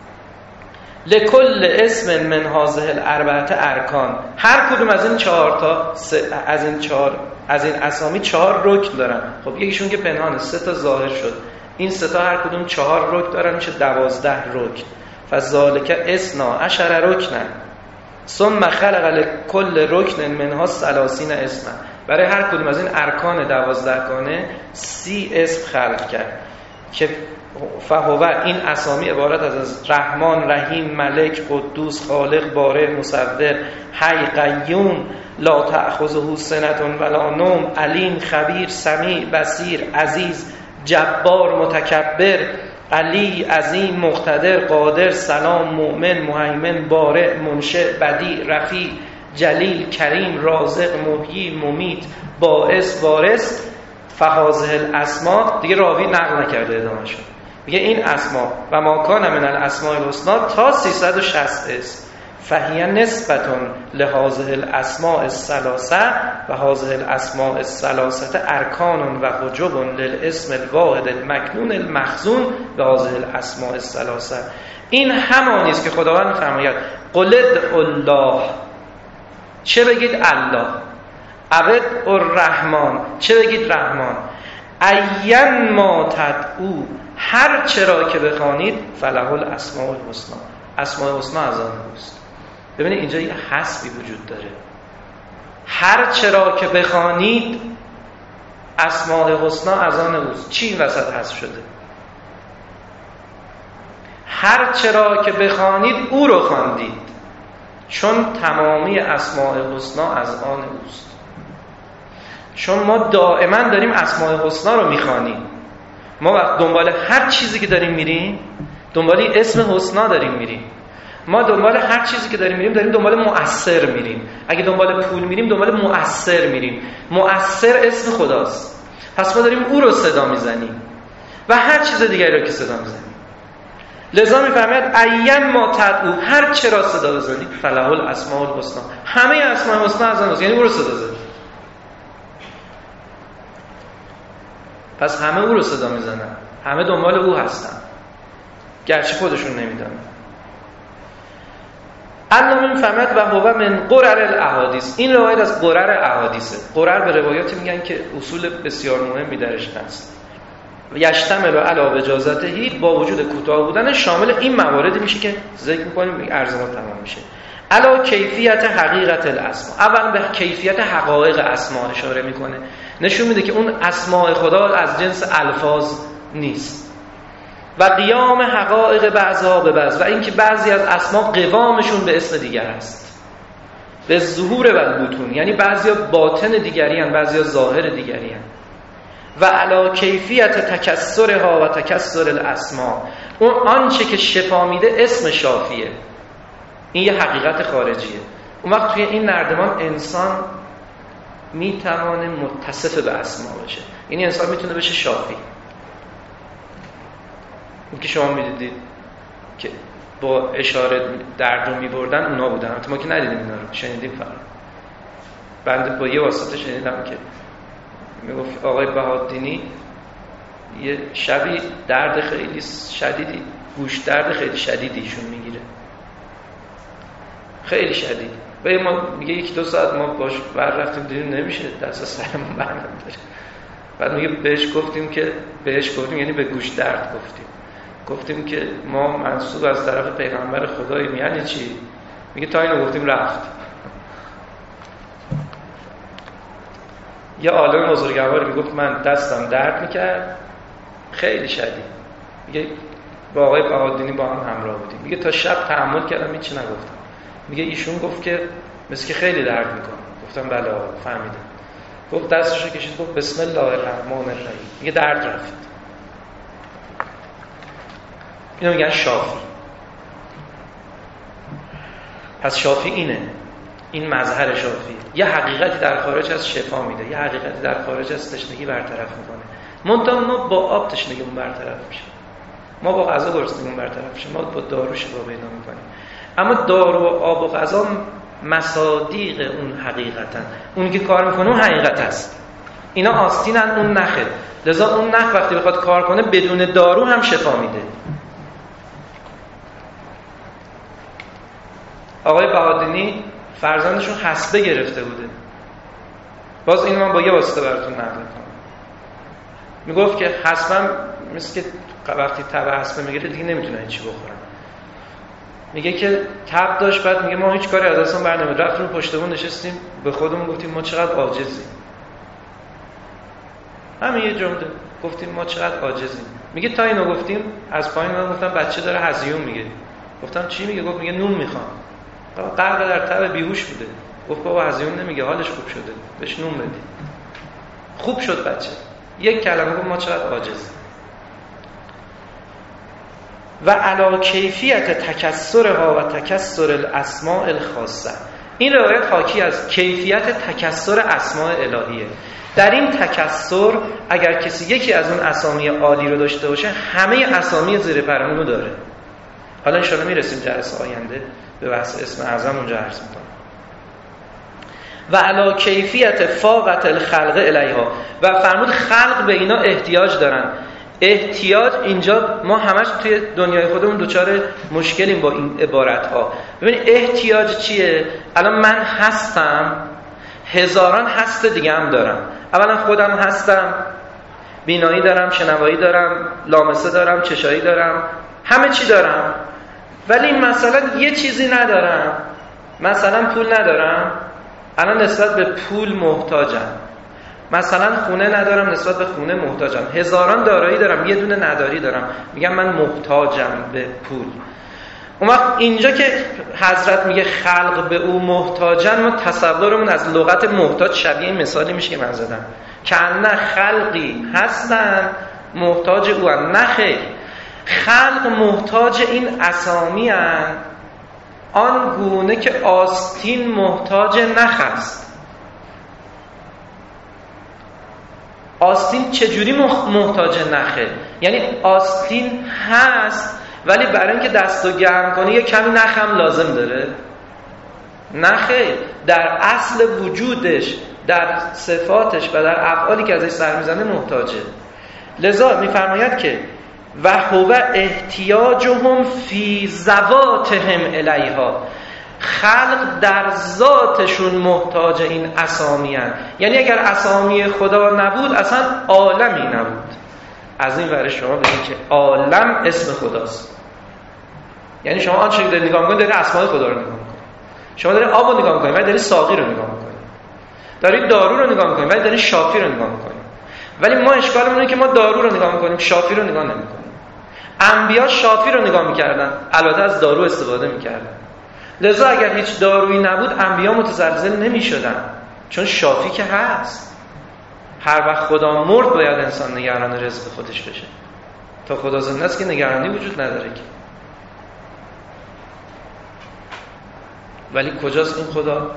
لکل اسم من هذه الاربعه ارکان. هر کدوم از این چهار تا از این چهار از این اسامی چهار رکن دارن. خب یکیشون که پنهانه، سه تا ظاهر شد. این سه تا هر کدوم چهار رکن دارن، میشه دوازده رکن. فذالک اثنا عشر رکنن. ثم خلق لكل رکن منها ثلاثین اسما. برای هر کدوم از این ارکان دوازده گانه سی اسم خلق کرد که فهو این اسامی عبارت از رحمان، رحیم، ملک، قدوس، خالق، بارئ، مصور، حی، قیوم، لا تأخذه سنة ولا نوم، علیم، خبیر، سمیع، بصیر، عزیز، جبار، متکبر، علی، عظیم، مقتدر، قادر، سلام، مؤمن، مهیمن، بارئ، منشئ، بدیع، رفیع، جلیل، کریم، رازق، محیی، ممیت، باعث، وارث. فهذه الاسماء دیگه راوی نقل نکرده ادامه شد. میگه این اسما و ما کان من الاسماء الحسنی تا سیصد و شصت اسم. فهی نسبت لهذه الاسماء الثلاثه و هذه الاسماء الثلاثه ارکان و حجب للاسم الواحد المکنون المخزون و هذه الاسماء الثلاثه. این همانی است که خداوند فرماید قل ادعوا الله. چه بگید؟ الله. عبد الرحمن. چه بگید؟ رحمان. این ما تدعو. هر چرا که بخوانید فله الاسماء الحسنی. اسماء الحسنی از آن اوست. ببینید اینجا یه حسبی وجود داره. هر چرا که بخوانید اسماء الحسنی از آن اوست. چی این وسط حذف شده؟ هر چرا که بخوانید او رو خواندید، چون تمامی اسماء الحسنی از آن اوست. چون ما دائما داریم اسماء الحسنی رو میخوانیم. ما وقت دنبال هر چیزی که داریم میریم دنبال اسم حسنا داریم میریم. ما دنبال هر چیزی که داریم میریم داریم دنبال مؤثر میریم. اگه دنبال پول میریم دنبال مؤثر میریم. مؤثر اسم خداست. پس ما داریم او رو صدا میزنیم و هر چیز دیگری رو که صدا میزنیم. لذا میفرماید ایم ما تدعو. هر چرا صدا بزنید فله الاسماء الحسنی. همه اسماء الحسنی از آن اوست، یعنی او رو صدا زدید. پس همه او رو صدا میزنن، همه دنبال او هستن گرچه خودشون نمیدونن. علامه میفهمد و هو من قرر الاحادیث. این روایت از قرر احادیثه. قرر به روایاتی میگن که اصول بسیار مهمی درش هست. یشتمل علی اجازتهی، با وجود کوتاه بودن شامل این مواردی میشه که ذکر میکنیم، ارزمات تمام میشه. علا کیفیت حقیقت الاسماء، اول به کیفیت حقایق اسماء اشاره میکنه، نشون میده که اون اسماء خدا از جنس الفاظ نیست. و قیام حقایق بعضها به بعض، و اینکه بعضی از اسماء قوامشون به اسم دیگر است، به ظهور و البطون، یعنی بعضیا باطن دیگری هستند، بعضیا ظاهر دیگری هستند. و علا کیفیت تکسرها و تکسر الاسماء، اون آنچه که شفا میده اسم شافیه، این یه حقیقت خارجیه. اون وقت توی این نردمان انسان میتوانه متصف به اسما بشه، یعنی انسان میتونه بشه شافی. این که شما میدیدید که با اشاره درد رو میبردن اونا بودن، البته ما که ندیدیم اینا رو، شنیدیم فقط. بنده با یه واسطه شنیدم که میگفت آقای بهادینی یه شبی درد خیلی شدیدی، گوش درد خیلی شدیدی ایشون میگیره، خیلی شدید. و ما میگه یک دو ساعت ما باش بر رفتیم دیدیم نمیشه، دست سرمون بر نمی‌داره. بعد میگه بهش گفتیم که بهش گفتیم یعنی به گوش درد گفتیم گفتیم که ما منسوب از طرف پیغمبر خداییم، یعنی چی؟ میگه تا اینو گفتیم رفت. یه عالم بزرگواری میگفت من دستم درد میکرد خیلی شدید، میگه با آقای بهادینی با هم همراه بودیم، میگه تا شب تحمل کردم هیچی نگفتم. میگه ایشون گفت که مثل که خیلی درد میکنه. گفتم بله آقا فهمیدم. گفت دستشو کشید گفت بسم الله الرحمن الرحیم، میگه درد رفت. اینو میگن شافی. پس شافی اینه، این مظهر شافی، یه حقیقتی در خارج از شفا میده، یه حقیقتی در خارج از تشنگی برطرف میکنه. منتها ما با آب تشنگیمون برطرف میشه، ما با غذا گرسنگیمون برطرف میشه، ما با دارو شفا پیدا میکنیم. اما دارو و آب و غذا مصادیق اون حقیقتن، اونی که کار میکنه اون حقیقت است. اینا آستینن، اون نخه. لذا اون نخ وقتی بخواد کار کنه بدون دارو هم شفا میده. آقای بهادینی فرزندشون حصبه گرفته بوده. باز اینو من با یه واسطه براتون نقل میکنم. میگفت که حصبم مثل که وقتی تب حصبه میگیره دیگه نمیتونه هیچی بخورن. میگه که تب داشت، بعد میگه ما هیچ کاری از دستمون برنمیاد. رفتیم پشت بون نشستیم به خودمون گفتیم ما چقدر عاجزیم. همین یه جمله گفتیم ما چقدر عاجزیم. میگه تا اینو گفتیم از پایین من گفتم بچه داره هزیون میگه. گفتم چی میگه؟ گفت میگه نون میخوام. غرق در تب بیهوش بوده. گفت بابا هزیون نمیگه، حالش خوب شده، بهش نون بدی. خوب شد بچه. یک کلمه گفت ما چقدر عاجزیم. و علا کیفیت تکسرها و تکسر الاسماء الخاصه، این روایت حاکی از کیفیت تکسر اسماء الهیه. در این تکسر اگر کسی یکی از اون اسامی عالی رو داشته باشه همه اسامی زیر پرمون رو داره. حالا انشاءالله میرسیم جلسه آینده به بحث اسم اعظم، اونجا عرض میکنم. و علا کیفیت فاقت الخلق الیها، و فرمود خلق به اینا احتیاج دارن. احتیاج اینجا ما همش توی دنیای خودمون دوچار مشکلیم با این عبارت ها. ببینید احتیاج چیه؟ الان من هستم، هزاران هست دیگه هم دارم. اولا خودم هستم، بینایی دارم، شنوایی دارم، لامسه دارم، چشایی دارم، همه چی دارم. ولی مثلا یه چیزی ندارم، مثلا پول ندارم، الان نسبت به پول محتاجم. مثلا خونه ندارم، نسبت به خونه محتاجم. هزاران دارایی دارم، یه دونه نداری دارم، میگم من محتاجم به پول. اون وقت اینجا که حضرت میگه خلق به او محتاجن، ما تصورمون از لغت محتاج شبیه این مثالی میشه که من زدم که نه خلقی هستن محتاج او هن. نه خیر، خلق محتاج این اسامی هن، آن گونه که آستین محتاج نخ است. آستین چجوری محتاج نخه؟ یعنی آستین هست ولی برای اینکه دستو گرم کنه یه کمی نخ هم لازم داره؟ نخه، در اصل وجودش، در صفاتش و در افعالی که ازش سر میزنه محتاجه. لذا میفرماید که و هو احتیاجهم فی ذواتهم الیها، خلق در ذاتشون محتاج این اسامی هن. یعنی اگر اسامی خدا نبود اصلا عالمی نبود. از این ور شما بگید که عالم اسم خداست. یعنی شما آن چیزی که نگاه میکنید دارید اسماء خدا رو نگاه میکنید. شما دارید آب رو نگاه میکنید ولی دارید ساقی رو نگاه میکنید، دارید دارو رو نگاه میکنید ولی دارید شافی رو نگاه میکنید. ولی ما اشکالمون اینه که ما دارو رو نگاه میکنیم، شافی رو نگاه نمیکنیم. انبیا شافی رو نگاه میکردن، البته از دارو استفاده میکردن. لذا اگر هیچ دارویی نبود انبیا متزلزل نمیشدن، چون شافی که هست. هر وقت خدا مرد باید انسان نگران رزق خودش بشه. تا خدا زنده است که نگرانی وجود نداره که. ولی کجاست این خدا؟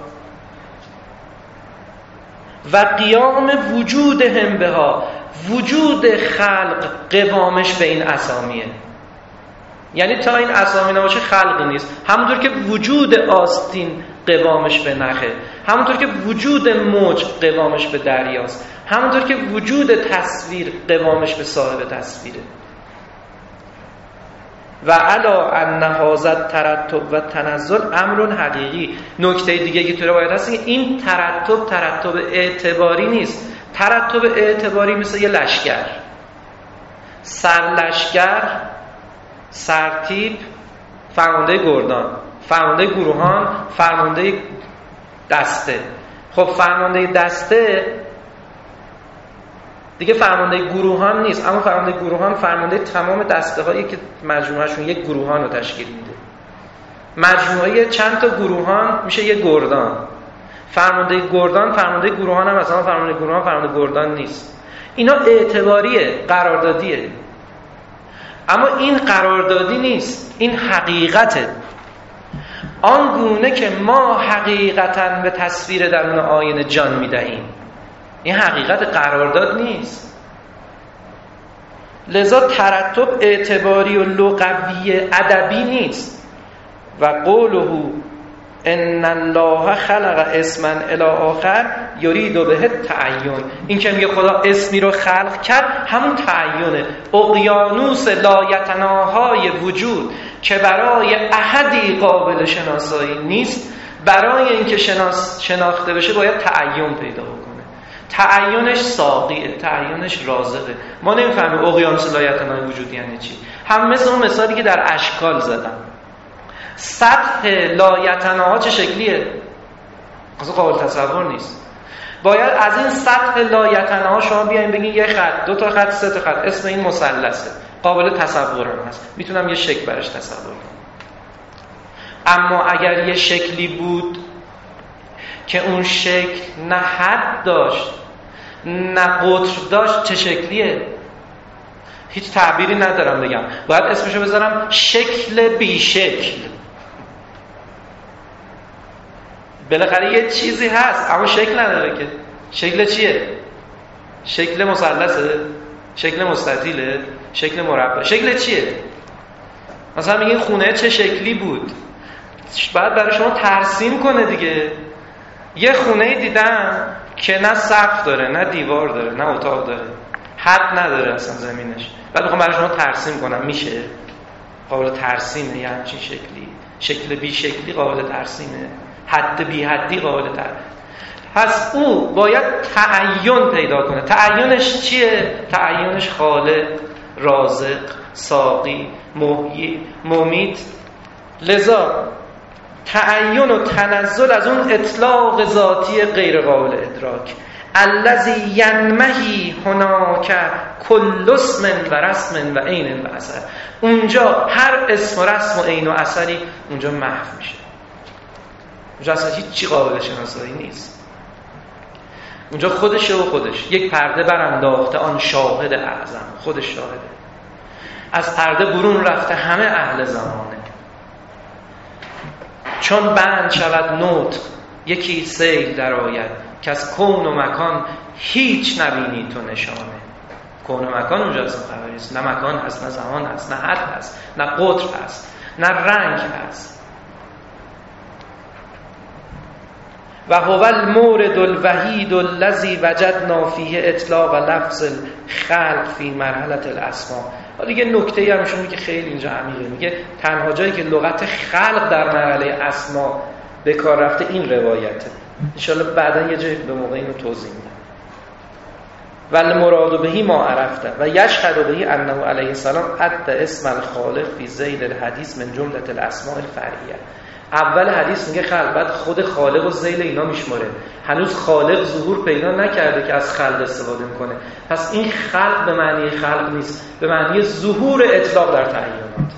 و قیام وجودهم بها، وجود خلق قوامش به این اسامیه. یعنی تا این اسامی نباشه خلقی نیست. همونطور که وجود آستین قوامش به نخه، همونطور که وجود موج قوامش به دریاست، همونطور که وجود تصویر قوامش به صاحب تصویره. و علا ان هذا ترتب و تنزل امر حقیقی. نکته دیگه که تو روایت هست این ترتب ترتب اعتباری نیست. ترتب اعتباری مثل یه لشکر، سرلشکر، سرتیپ، فرمانده گردان، فرمانده گروهان، فرمانده دسته. خب فرمانده دسته دیگه فرمانده گروهان نیست، اما فرمانده گروهان فرمانده تمام دسته هایی که مجموعهشون یک گروهان رو تشکیل میده. مجموعه چند تا گروهان میشه یک گردان. فرمانده گردان فرمانده گروهان هم مثلا فرمانده گروهان فرمانده گردان نیست. اینا اعتباریه، قراردادیه. اما این قراردادی نیست، این حقیقته. آن گونه که ما حقیقتاً به تصویر درون آینه جان میدهیم، این حقیقت قرارداد نیست. لذا ترتب اعتباری و لغوی ادبی نیست. و قوله ان الله خلق اسما الی آخر یرید به تعین، این که میگه خدا اسمی رو خلق کرد همون تعینه. اقیانوس لایتناهای وجود که برای احدی قابل شناسایی نیست، برای اینکه شناس شناخته بشه باید تعین پیدا بکنه. تعینش ساقیه، تعینش رازقه. ما نمیفهمیم اقیانوس لایتناهای وجود یعنی چی. هم مثل اون مثالی که در اشکال زدم، سطح لایتناها چه شکلیه؟ اصلا قابل تصور نیست. باید از این سطح لایتناها شما بیاین بگین یه خط، دو تا خط، سه تا خط، اسم این مثلثه، قابل تصور هم هست، میتونم یه شکل برش تصور کنم. اما اگر یه شکلی بود که اون شکل نه حد داشت نه قطر داشت، چه شکلیه؟ هیچ تعبیری ندارم بگم، باید اسمشو بذارم شکل بی شکل. بالاخره یه چیزی هست اما شکل نداره که. شکل چیه؟ شکل مثلثه؟ شکل مستطیله؟ شکل مربع؟ شکل چیه؟ مثلا میگین خونه چه شکلی بود، باید برای شما ترسیم کنه دیگه. یه خونه دیدم که نه سقف داره، نه دیوار داره، نه اتاق داره، حد نداره اصلا زمینش، بعد میخوام برای شما ترسیم کنم، میشه؟ قابل ترسیمه یه همچین شکلی؟ شکل بی شکلی قابل ترسیمه؟ حد بی حدی قابل ترسیم؟ پس او باید تعین پیدا کنه. تعینش چیه؟ تعینش خالق، رازق، ساقی، محیی، ممیت. لذا تعین و تنزل از اون اطلاق ذاتی غیر قابل ادراک، الذی ینمحی هناک کل اسم و رسم و عین و اثر. اونجا هر اسم و رسم و عین و اثری اونجا محو میشه. اونجا اصلا هیچ چی قابل شناسایی نیست. اونجا خودشه و خودش، یک پرده برانداخته آن شاهد اعظم، خودش شاهده. از پرده برون رفته همه اهل زمانه. چون بند شود نطق یکی سیل در آید، که از کون و مکان هیچ نبینی تو نشانه. کون و مکان اونجا اصلا خبری است. نه مکان هست، نه زمان هست، نه حد هست، نه قطر هست، نه رنگ هست. و هو المورد الوحید الذی وجدنا فیه اطلاق لفظ الخلق فی مرحله الاسماء. حالا یه نکته‌ای هم میشه که خیلی اینجا عمیقه، میگه تنها جایی که لغت خلق در مرحله اسما به کار رفته این روایته. ان شاء الله بعدا یه جایی به موقع اینو توضیح میدم. ول مراد بهی ما عرفته و یشهد بهی انه علیه السلام عد اسم الخالق فی ذیل الحدیث من جمله الاسماء الفرعیه. اول حدیث میگه خلق، بعد خود خالق و ذیل اینا میشماره. هنوز خالق ظهور پیدا نکرده که از خلق استفاده میکنه. پس این خلق به معنی خلق نیست، به معنی ظهور اطلاق در تعینات.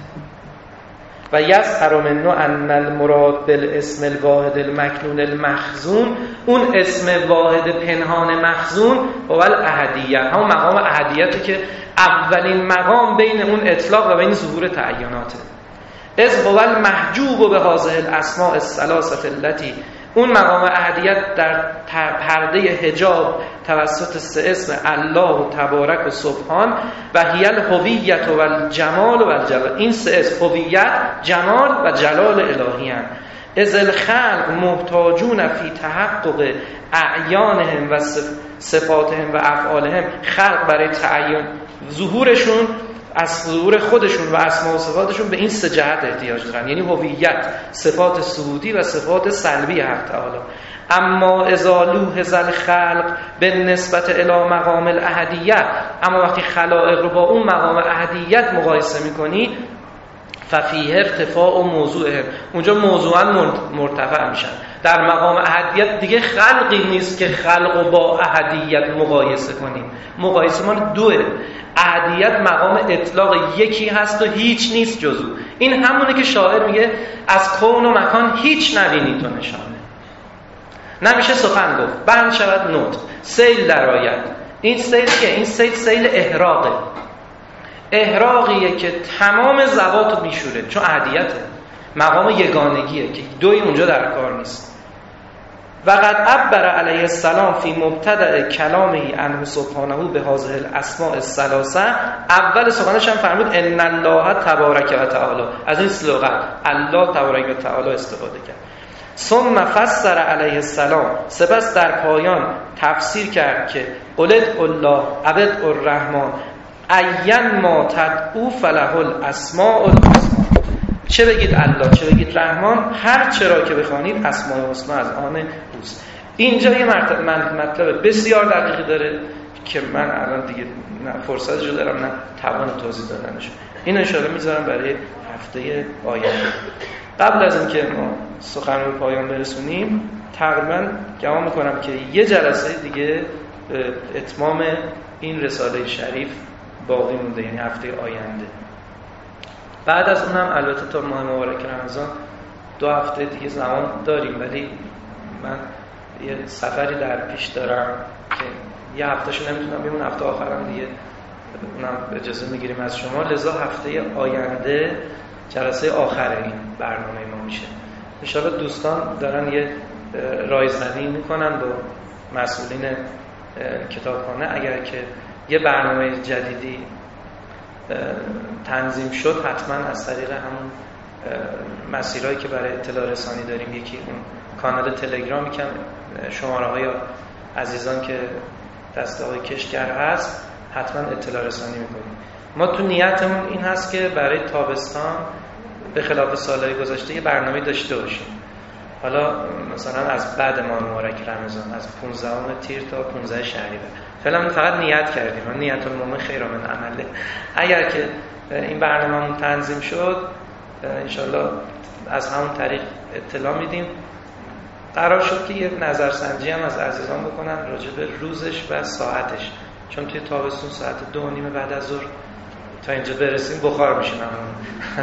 و یسعر منه ان المراد بالاسم الواحد المکنون المخزون، اون اسم واحد پنهان مخزون هو الاحدیه، همون مقام احدیتی که اولین مقام بین اون اطلاق و بین ظهور تعیناته. از هو المحجوب به هذه الاسماء الثلاثه التي، اون مقام احدیت در پرده حجاب توسط سه اسم الله و تبارک و سبحان و هی الهویت و الجمال و الجلال. این سه اسم هویت، جمال و جلال الهی هستند. از الخلق محتاجون فی تحقق اعیانهم و صفاتهم و افعالهم، خلق برای تعین ظهورشون از ظهور خودشون و اسما و صفاتشون به این سه جهت احتیاج دارن، یعنی هویت، صفات صعودی و صفات سلبی حق تعالی. اما اذا لوحظ الخلق بالنسبت الی مقام الاحدیه، اما وقتی خلائق رو با اون مقام احدیت مقایسه میکنی، ففیه ارتفاع و موضوعه، اونجا موضوعا مرتفع میشن. در مقام احدیت دیگه خلقی نیست که خلق و با احدیت مقایسه کنیم، مقایسه ما دوه. احدیت مقام اطلاق یکی هست و هیچ نیست جزو. این همونه که شاعر میگه از کون و مکان هیچ نبینی تو نشانه، نمیشه سخن گفت، بند شود نطق، سیل در آید. این سیل که این سیل سیل احراقه، احراقیه که تمام ذوات رو میشوره، چون احدیته، مقام یگانگیه که دوی اونجا در کار نیست. و قد عبر علیه السلام فی مبتدأ کلامه عنه سبحانه به هذه الاسماء الثلاثه، اول سخنش هم فرمود ان الله تبارک و تعالی، از این سلوغت الله تبارک و تعالی استفاده کرد. ثم فسر علیه السلام، سپس در پایان تفسیر کرد که قلت الله عبد الرحمن این ما تدعو فله الاسماء الحسنى، چه بگید الله چه بگید رحمان، هر چرا که بخوانید اسماء الحسنی از آن اوست. اینجا یه مطلب بسیار دقیقی داره که من الان دیگه نه فرصتش رو دارم نه توان توضیح دادنش. این ان شاءالله میذارم برای هفته آینده. قبل از اینکه ما سخن رو پایان برسونیم، تقریبا گمان میکنم که یه جلسه دیگه اتمام این رساله شریف باقی مونده، یعنی هفته آینده. بعد از اونم البته تا ماه مبارک رمضان دو هفته دیگه زمان داریم، ولی من یه سفری در پیش دارم که یه هفتهشو نمیتونم، اون هفته آخرم دیگه اونم اجازه میگیریم از شما، لذا هفته آینده جلسه آخر این برنامه ما میشه. ان شاءالله دوستان دارن یه رایزنی میکنن با مسئولین کتابخانه، اگر که یه برنامه جدیدی تنظیم شد حتما از طریق همون مسیرهایی که برای اطلاع رسانی داریم، یکی اون کانال تلگرامی که شماره های عزیزان که دسته های کشگر هست حتما اطلاع رسانی میکنیم. ما تو نیتمون این هست که برای تابستان به خلاف سالهای گذشته یه برنامه داشته باشیم. حالا مثلا از بعد ماه مبارک رمضان، از پانزدهم تیر تا پانزدهم شهریور، فعلا فقط نیت کردیم، من نیت المؤمن خیر من عمله. اگر که این برنامه‌مون تنظیم شد انشالله از همون طریق اطلاع میدیم. قرار شد که یه نظرسنجی هم از عزیزان بکنن راجع به روزش و ساعتش، چون توی تابستون ساعت دو و نیم بعد از ظهر تا اینجا برسیم بخار میشیم همون.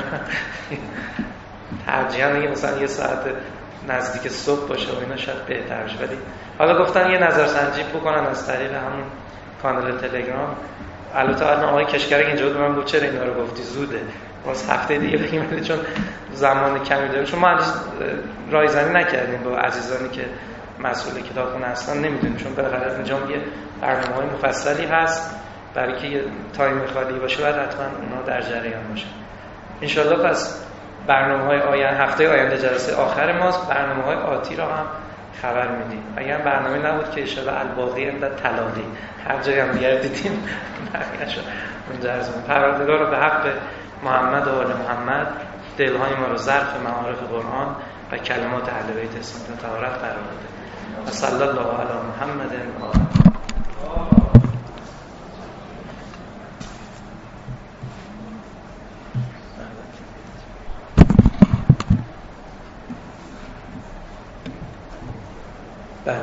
ترجیحاً اگه مثلا یه ساعت نزدیک صبح باشه و اینا شاید بهتر بشه، ولی حالا گفتن یه نظرسنجی بکنن از طریق همون کانال تلگرام. البته الان آقای کشکرک اینجا بود، من بود چرا اینا رو گفتی زوده، واسه هفته دیگه بگیم، چون زمان کمی داریم. چون ما هنوز رایزنی نکردیم با عزیزانی که مسئول کتابخونه هستن، نمیدونیم، چون بالاخره اینجا یه برنامه‌های مفصلی هست برای که یه تایم خالی باشه، بعد حتما اونا در جریان باشه. ان شاءالله پس برنامه‌های آینده، هفته آینده جلسه آخر ماست، برنامه‌های آتی را هم خبر میدیم. اگر برنامه نبود که اشاره الباقی اند تلالی، هر جایی هم گردیدیم بقیه‌شو اونجا ارزمون. پروردگار رو به حق محمد و آل محمد دلهای ما رو ظرف معارف قرآن و کلمات اهل بیت اسم طهارت قرار بده. و صلی الله علی محمد و آله. بله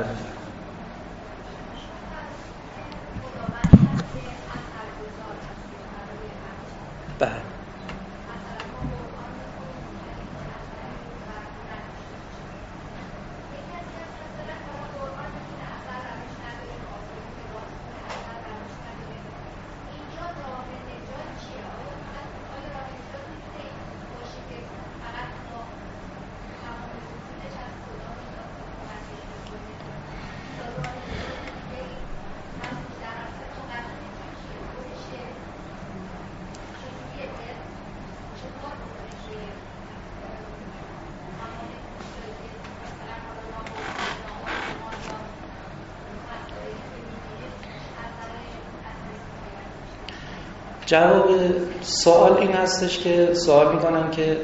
بله جواب سوال این هستش که سوال میکنن که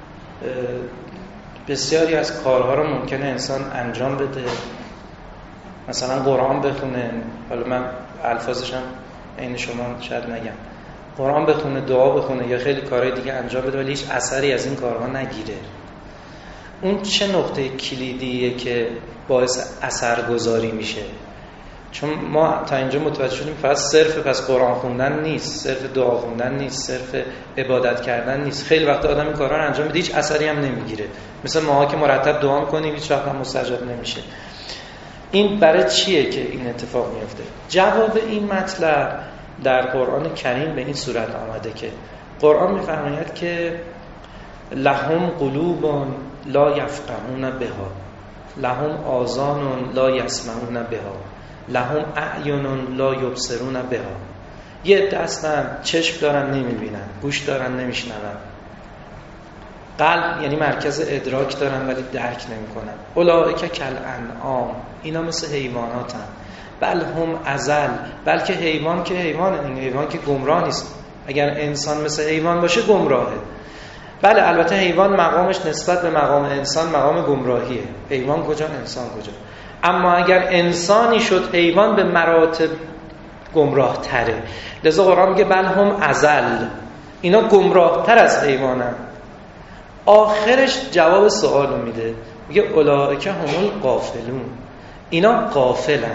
بسیاری از کارها رو ممکنه انسان انجام بده، مثلا قرآن بخونه، حالا من الفاظش هم عین شما شاید نگم، قرآن بخونه، دعا بخونه یا خیلی کارهای دیگه انجام بده ولی هیچ اثری از این کارها نگیره. اون چه نقطه کلیدیه که باعث اثرگذاری میشه؟ چون ما تا اینجا متوجه شدیم فقط صرف پس قرآن خوندن نیست، صرف دعا خوندن نیست، صرف عبادت کردن نیست. خیلی وقت آدم این کارا رو انجام میده هیچ اثری هم نمیگیره، مثل ماها که مرتب دعا میکنیم هیچ وقت هم مستجاب نمیشه. این برای چیه که این اتفاق میفته؟ جواب این مطلب در قرآن کریم به این صورت آمده که قرآن میفرماید که لهم قلوب لا یفقهون بها، لهم آذان لا یسمعون بها، لهم اعین لا یبصرون بها. یه عده هستن چشم دارن نمیبینن، گوش دارن نمیشنون، قلب یعنی مرکز ادراک دارن ولی درک نمیکنن. اولئک کالانعام، اینا مثل حیواناتن. بل هم اضل، بلکه حیوان که حیوان، این حیوان که گمراه نیست. اگر انسان مثل حیوان باشه گمراهه. بله البته حیوان مقامش نسبت به مقام انسان مقام گمراهیه. حیوان کجا انسان کجا؟ اما اگر انسانی شد حیوان به مراتب گمراه تره. لذا قرآن میگه بل هم اضل، اینا گمراه تر از حیوانن. آخرش جواب سوال میده، میگه اولئک هم الغافلون، اینا غافلن.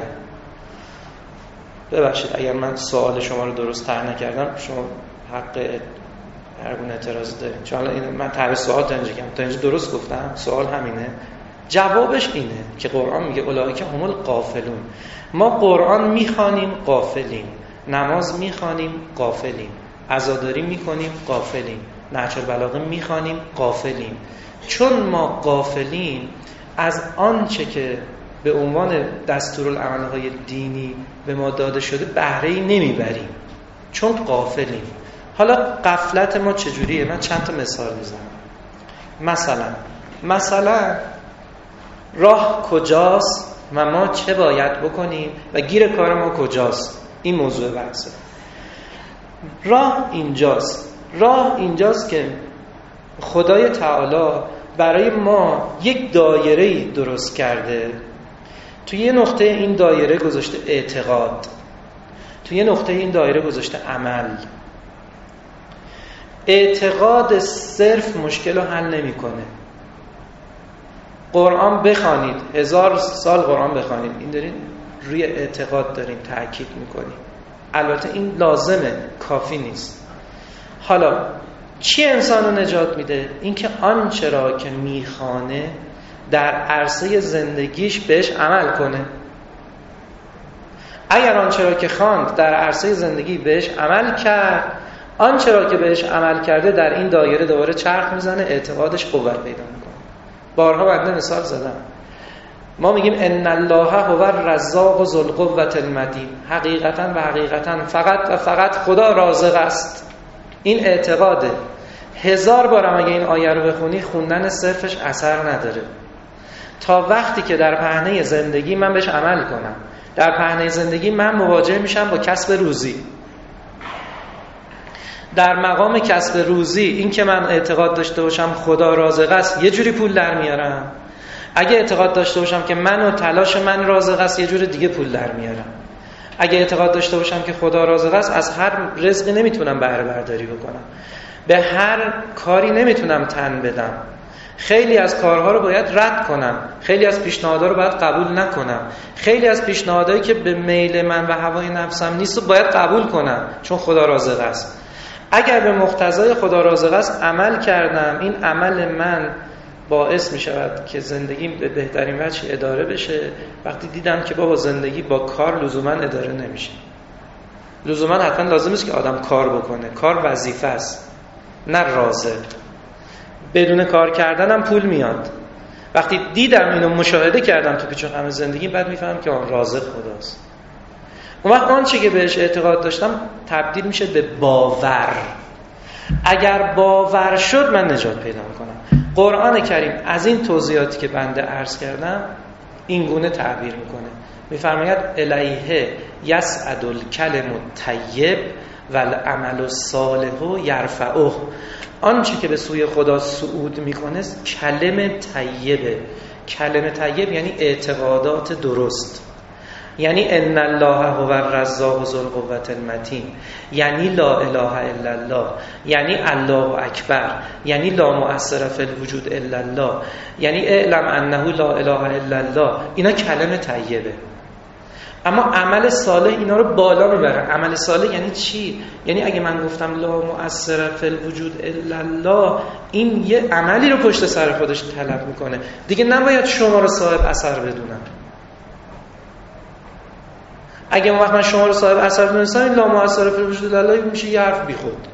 ببخشید اگر من سوال شما رو درست طرح نکردم، شما حق هر گونه اعتراض دارید، چون این من طرح سوال تا اینجا کردم، تا اینجا درست گفتم؟ سوال همینه. جوابش اینه که قرآن میگه اولئک هم الغافلون. ما قرآن میخوانیم غافلیم، نماز میخوانیم غافلیم، عزاداری میکنیم غافلیم، نهج البلاغه میخوانیم غافلیم. چون ما غافلیم از آنچه که به عنوان دستورالعمل‌های دینی به ما داده شده بهره‌ای نمیبریم، چون غافلیم. حالا غفلت ما چجوریه؟ من چند تا مثال میزنم. مثلا مثلا راه کجاست و ما چه باید بکنیم و گیر کار ما کجاست؟ این موضوع بحثه. راه اینجاست. راه اینجاست که خدای تعالی برای ما یک دایره‌ای درست کرده. توی یه نقطه این دایره گذاشته اعتقاد، توی یه نقطه این دایره گذاشته عمل. اعتقاد صرف مشکل رو حل نمی‌کنه. قرآن بخوانید، هزار سال قرآن بخوانید، این دارین روی اعتقاد دارین تأکید میکنید. البته این لازمه، کافی نیست. حالا چی انسان رو نجات میده؟ این که آنچه را که میخوانه در عرصه زندگیش بهش عمل کنه. اگر آنچه را که خواند در عرصه زندگی بهش عمل کرد، آنچه را که بهش عمل کرده در این دایره دوباره چرخ میزنه، اعتقادش قوت پیدا میکنه. بارها بنده مثال زدم. ما میگیم ان الله هو الرزاق ذو القوة المتین. حقیقتا و حقیقتا فقط و فقط خدا رازق است. این اعتقاده. هزار بارم اگه این آیه رو بخونی خوندن صرفش اثر نداره، تا وقتی که در پهنه زندگی من بهش عمل کنم. در پهنه زندگی من مواجه میشم با کسب روزی. در مقام کسب روزی این که من اعتقاد داشته باشم خدا رازق است، یه جوری پول در میارم. اگه اعتقاد داشته باشم که من و تلاش من رازق است، یه جور دیگه پول در میارم. اگه اعتقاد داشته باشم که خدا رازق است، از هر رزقی نمیتونم بهره برداری بکنم، به هر کاری نمیتونم تن بدم. خیلی از کارها رو باید رد کنم، خیلی از پیشنهادها رو باید قبول نکنم، خیلی از پیشنهادهایی که به میل من و هوای نفسم نیست رو باید قبول کنم، چون خدا رازق است. اگر به مقتضای خدا رازق است عمل کردم، این عمل من باعث می شود که زندگیم به بهترین وجه اداره بشه. وقتی دیدم که بابا زندگی با کار لزوما اداره نمیشه، لزوما حتما لازم است که آدم کار بکنه، کار وظیفه است نه رازق. بدون کار کردنم پول میاد. وقتی دیدم اینو مشاهده کردم تو پیچ و خم زندگی، بعد میفهمم که آن رازق خداست. اون وقت آن چی که بهش اعتقاد داشتم تبدیل میشه به باور. اگر باور شد من نجات پیدا میکنم. قرآن کریم از این توضیحاتی که بنده عرض کردم این گونه تعبیر میکنه، میفرماید الیه یصعد الکلم الطیب والعمل الصالح یرفعه. آنچه که به سوی خدا صعود میکنه کلمه طیبه. کلمه طیب یعنی اعتقادات درست، یعنی ان الله هو الرزاق ذو القوة المتین، یعنی لا اله الا الله، یعنی الله اکبر، یعنی لا مؤثر فی الوجود الا الله، یعنی اعلم انه لا اله الا الله. اینا کلمه طیبه. اما عمل صالح اینا رو بالا میبره. عمل صالح یعنی چی؟ یعنی اگه من گفتم لا مؤثر فی الوجود الا الله، این یه عملی رو پشت سر خودش طلب میکنه. دیگه نباید شما رو صاحب اثر بدونم. اگه اون وقت من شما رو صاحب اثر بدونستم، این لا مؤثر فی الوجود الا الله میشه یه حرف بیخود.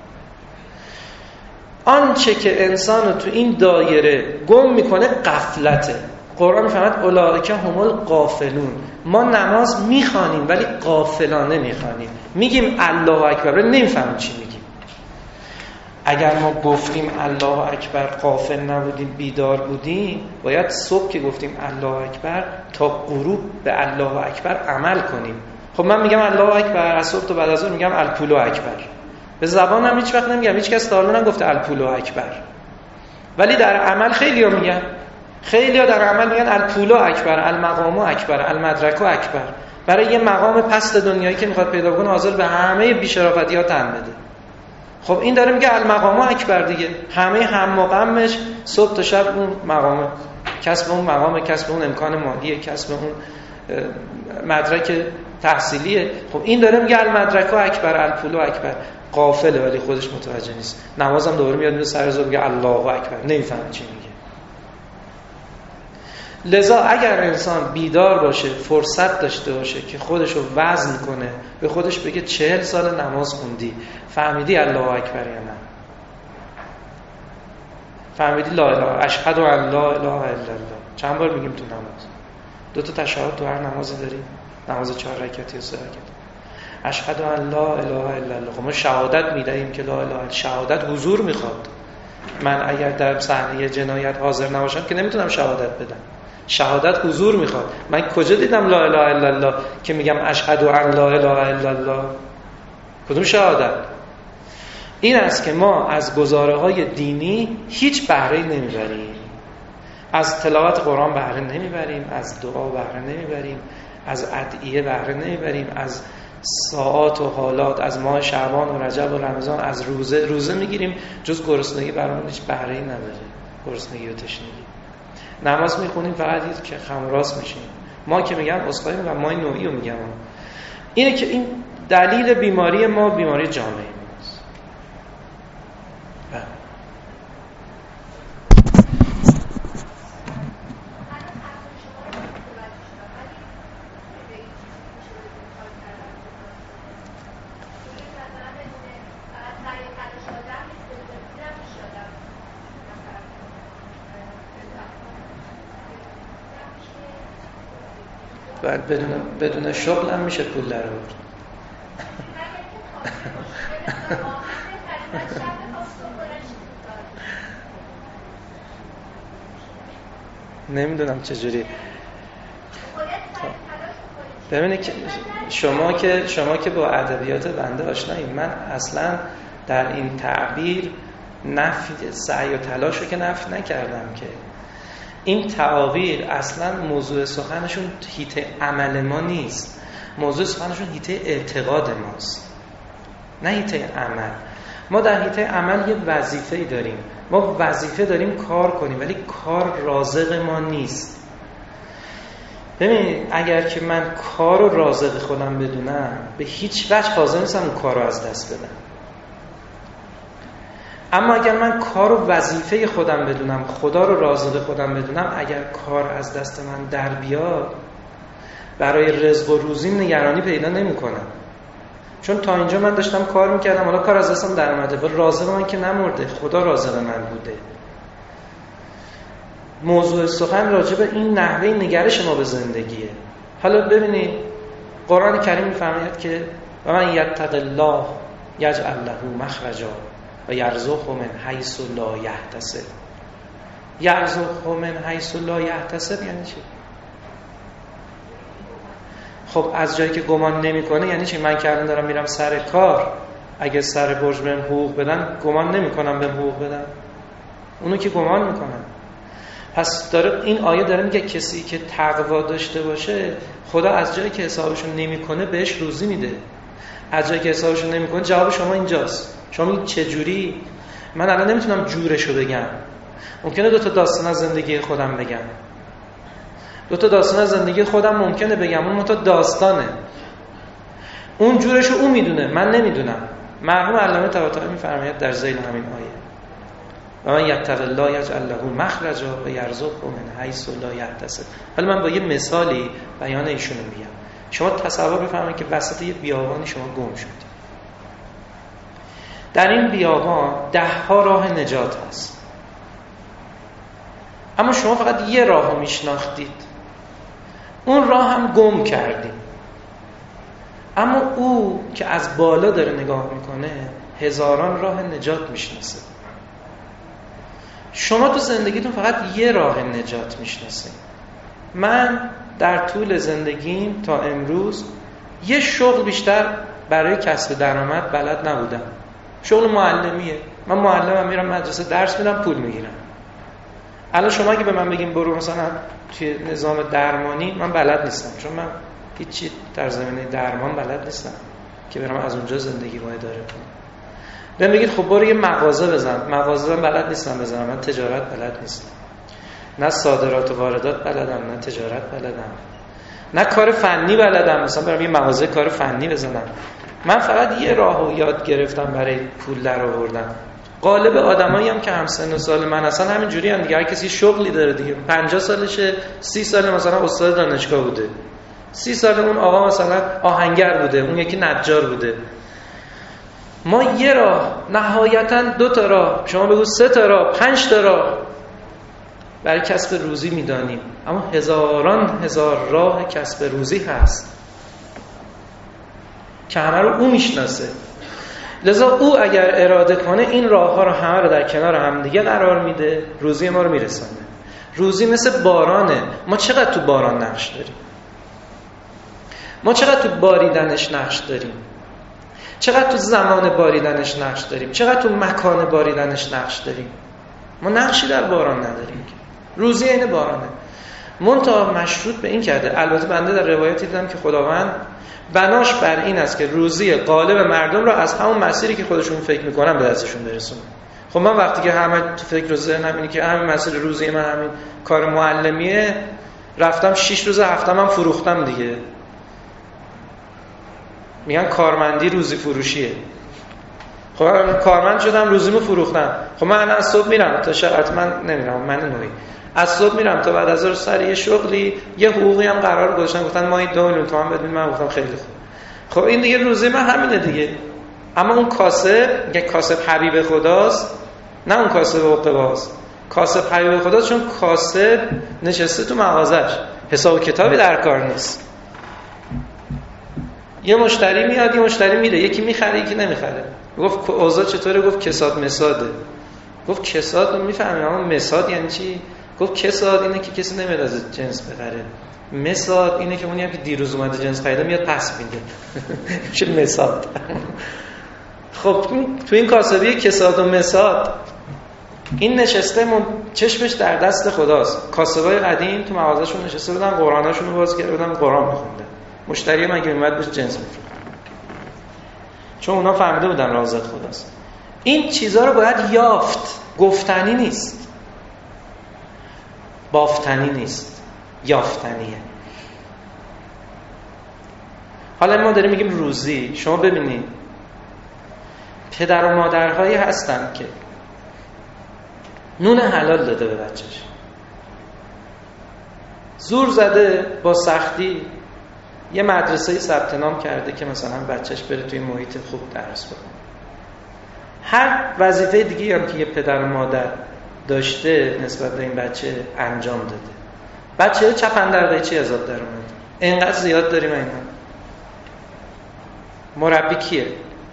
آنچه که انسان رو تو این دایره گم میکنه غفلته. قرآن میفهمد اولئک هم الغافلون. ما نماز میخوانیم ولی غافلانه میخوانیم، میگیم الله اکبر نمیفهمیم چی میگیم. اگر ما گفتیم الله اکبر غافل نبودیم، بیدار بودیم، باید صبح که گفتیم الله اکبر تا غروب به الله اکبر عمل کنیم. خب من میگم الله اکبر از صبح تا بعد از ظهر میگم الپولو اکبر، به زبانم هیچ وقت نمیگم، هیچ کس تا حالا نگفته الپولو اکبر، ولی در عمل خیلی‌ها میگن. خیلی‌ها در عمل میگن الپولو اکبر، المقامو اکبر، المدرکو اکبر. برای یه مقام پست دنیایی که میخواد پیدا کنه حاضر به همه بی‌شرافتی‌ها تن بده. خب این داره میگه المقامو اکبر دیگه، همه هم و غمش صبح تا شب اون مقام، کسب اون مقام، کسب اون امکان مالیه، کسب اون مدرک تحصیلیه. خب این داره میگه المدرکو اکبر، الپولو اکبر. غافله ولی خودش متوجه نیست. نمازم دوباره میاد میاد سر زور میگه الله اکبر، نمیفهمه چی میگه. لذا اگر انسان بیدار باشه، فرصت داشته باشه که خودشو وزن کنه، به خودش بگه چهل سال نماز خوندی، فهمیدی الله اکبر یا نه؟ فهمیدی لا اله اشهد ان لا اله الا الله چند بار میگیم تو نماز؟ دو تا تشهد تو هر نمازی داریم، نماز چهار رکعتی یا سه رکعتی. اشهد ان لا اله الا الله. خب ما شهادت میدهیم که لا اله. شهادت حضور میخواد. من اگر در صحنه جنایت حاضر نباشم که نمیتونم شهادت بدم. شهادت حضور میخواد. من کجا دیدم لا اله الا الله که میگم اشهد ان لا اله الا الله؟ کدوم شهادت؟ این است که ما از گزاره های دینی هیچ بهره نمیبریم. از تلاوت قرآن بهره نمیبریم، از دعا بهره نمیبریم، از ادعیه بهره نمیبریم، از ساعات و حالات، از ماه شعبان و رجب و رمضان، از روزه روزه میگیریم، جز گرسنگی برامون هیچ بهره‌ای نداره. گرسنگی و تشنگی. نماز میخونیم فقط دید که خم راست میشیم. ما که میگم اسخای و ما نوعی رو میگم، اینه که این دلیل بیماری ما، بیماری جامعه ماست. بعد بدون بدون شغل هم میشه پول در آورد. نمیدونم چجوری. ببینید که شما که شما که با ادبیات بنده آشنایید، من اصلا در این تعبیر نفی سعی و تلاش رو که نفی نکردم که این تعابیر اصلا موضوع سخنشون حیطه عمل ما نیست. موضوع سخنشون حیطه اعتقاد ماست، نه حیطه عمل. ما در حیطه عمل یه وظیفه‌ای داریم، ما وظیفه داریم کار کنیم، ولی کار رازق ما نیست. ببینید اگر که من کار رو رازق خودم بدونم، به هیچ وجه حاضر نیستم اون کار رو از دست بدم. اما اگر من کار و وظیفه خودم بدونم، خدا رو رازق خودم بدونم، اگر کار از دست من در بیاد، برای رزق و روزی نگرانی پیدا نمی‌کنم. چون تا اینجا من داشتم کار میکردم، حالا کار از دستم در اومده، ولی رازق من که نمرده، خدا رازق من بوده. موضوع سخن راجع به این نحوه نگرش ما به زندگیه. حالا ببینید قرآن کریم میفرماید که و من یتق الله یجعل له مخرجا و یرزقه من حیث لا یحتسب. یرزقه من حیث لا یحتسب یعنی چی؟ خب از جایی که گمان نمیکنه یعنی چی؟ من که الان دارم میرم سر کار، اگه سر برج بهم حقوق بدن گمان نمیکنم بهم حقوق بدن، اونو که گمان میکنن. پس داره این آیه داره میگه کسی که تقوا داشته باشه، خدا از جایی که حسابشون نمیکنه بهش روزی میده. از جایی که حسابشون نمیکنه، جواب شما اینجاست. شما میگید چه جوری؟ من الان نمیتونم جورشو بگم. ممکنه دو تا داستان از زندگی خودم بگم. دو تا داستان از زندگی خودم ممکنه بگم، اون تا داستانه. اون جورشو اون میدونه، من نمیدونم. مرحوم علامه طباطبایی میفرماید در ذیل همین آیه و من یتق الله یجعل له مخرجا و یرزقه من حیث لا یحتسب. حالا من با یه مثالی بیان ایشونو میگم. شما تصور بفرمایید که وسط یه بیابانی شما گم شدید. در این بیابان ده ها راه نجات هست، اما شما فقط یه راه رو میشناختید، اون راه هم گم کردید. اما او که از بالا داره نگاه میکنه هزاران راه نجات میشناسه. شما تو زندگیتون فقط یه راه نجات میشناسید. من در طول زندگیم تا امروز یه شغل بیشتر برای کسب درآمد بلد نبودم. شغل معلمیه. من معلمم، میرم مدرسه درس میدم، پول میگیرم. الان شما اگه به من بگیم برو مثلا توی نظام درمانی، من بلد نیستم، چون من هیچی در زمینه درمان بلد نیستم که برم از اونجا زندگی رو اداره کنم. بهم بگید خب برو یه مغازه بزن، مغازه من بلد نیستم بزنم، من تجارت بلد نیستم. نه صادرات و واردات بلدم، نه تجارت بلدم، نه کار فنی بلدم مثلا برم یه مغازه کار فنی بزنم. من فقط یه راهو یاد گرفتم برای پول در آوردن. غالب آدمایی هم که هم سن و سال من هستن همین جوری ان دیگه. هر کسی شغلی داره دیگه. پنجاه سالشه، سی سال مثلا استاد دانشگاه بوده، سی سال اون آقا مثلا آهنگر بوده، اون یکی نجار بوده. ما یه راه، نهایتاً دو تا راه، شما بگو سه تا راه، پنج تا راه برای کسب روزی میدانیم، اما هزاران هزار راه کسب روزی هست که همه رو او میشناسه. لذا او اگر اراده کنه این راه ها رو همه رو در کنار هم دیگه قرار میده، روزی ما رو میرسانه. روزی مثل بارانه. ما چقدر تو باران نقش داریم؟ ما چقدر تو باریدنش نقش داریم؟ چقدر تو زمان باریدنش نقش داریم؟ چقدر تو مکان باریدنش نقش داریم؟ ما نقشی در باران نداریم. روزی این بارانه. منتها مشروط به این کرده. البته بنده در روایتی دیدم که خداوند بناش بر این است که روزی غالب مردم را از همون مسیری که خودشون فکر میکنن به دستشون برسونه. خب من وقتی که همه تو فکر و ذهنم اینه که همین مسیر روزی من همین کار معلمیه، رفتم شش روز هفته من فروختم دیگه. میگن کارمندی روزی فروشیه. خب من کارمند شدم، روزیمو فروختم. خب من الان صبح میرم تا شب، من نمیرم، من نوعی از صبح میرم تا بعد از ظهر سر یه شغلی، یه حقوقی هم قرار گذاشتن، گفتن ماهی دو میلیون تومان بدین. من گفتم خیلی خوب. خب این دیگه روزی من همینه دیگه. اما اون کاسب، میگه کاسب حبیب خداست، نه اون کاسب عقباست. کاسب حبیب خداست چون کاسب نشسته تو مغازش، حساب کتابی در کار نیست. یه مشتری میاد، یه مشتری میره، یکی میخره یکی نمیخره. گفت اوضاع چطوره؟ گفت کساد مساده. گفت کساد رو میفهمی، اما مساد یعنی چی؟ گفت کساد اینه که کسی نمیاد از جنس بخره. مساد اینه که اونی هم که دیروز اومده جنس خریده میاد پس میده. میشه مساد. خب تو این کاسبی کساد و مساد این نشسته من... چشمش در دست خداست. کاسبای قدیم تو مغازه‌شون نشسته بودن، قرآناشون رو باز کرده بودن، قرآن می‌خوندن. مشتری من که میومد بهش جنس می‌فروخت، چون اونا فهمیده بودن رازق خداست. این چیزها رو باید یافت، گفتنی نیست، بافتنی نیست، یافتنیه. حالا ما داریم میگیم روزی. شما ببینید پدر و مادرهایی هستن که نون حلال داده به بچهش، زور زده با سختی یه مدرسه ثبت نام کرده که مثلا بچهش بره توی محیط خوب درس بخونه. هر وظیفه دیگه‌ای هم که یه پدر و مادر داشته نسبت به این بچه انجام داده. بچه چپندرده چی عذاب در اومده؟ اینقدر زیاد داریم اینا. مربی کیه؟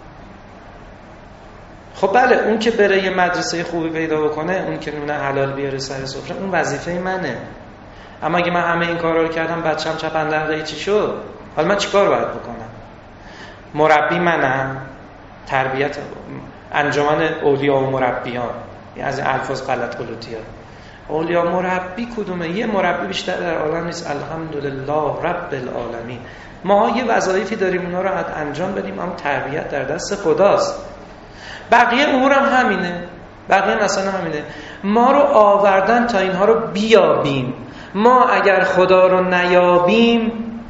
خب بله، اون که بره یه مدرسه خوبی پیدا بکنه، اون که نون حلال بیاره سر سفره، اون وظیفه منه. اما اگه من همه این کارا رو کردم بچه‌م چپندرده چی شد؟ حالا من چیکار باید بکنم؟ مربی منم؟ تربیت انجمن اولیا و مربیان، این از الفاظ غلط غلطی‌ها. اولیا مربی کدومه؟ یه مربی بیشتر در عالم نیست. الحمدلله رب العالمین. ما یه وظایفی داریم اونا رو انجام بدیم، اما تربیت در دست خداست. بقیه امور هم همینه، بقیه مثلا همینه. ما رو آوردن تا اینها رو بیابیم. ما اگر خدا رو نیابیم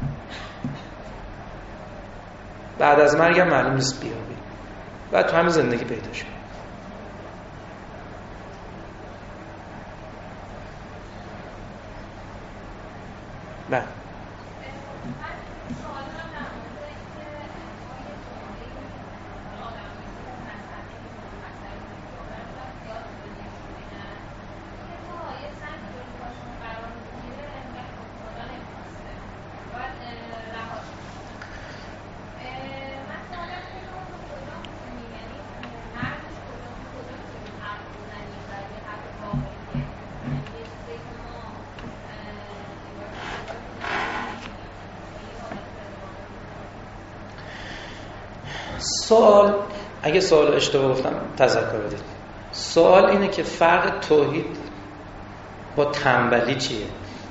بعد از مرگ هم معلوم نیست بیابیم، بعد تو همین زندگی پیدا شد. بله سوال، اگه سوال اشتباه گفتم تذکر بدید. سوال اینه که فرق توحید با تنبلی چیه؟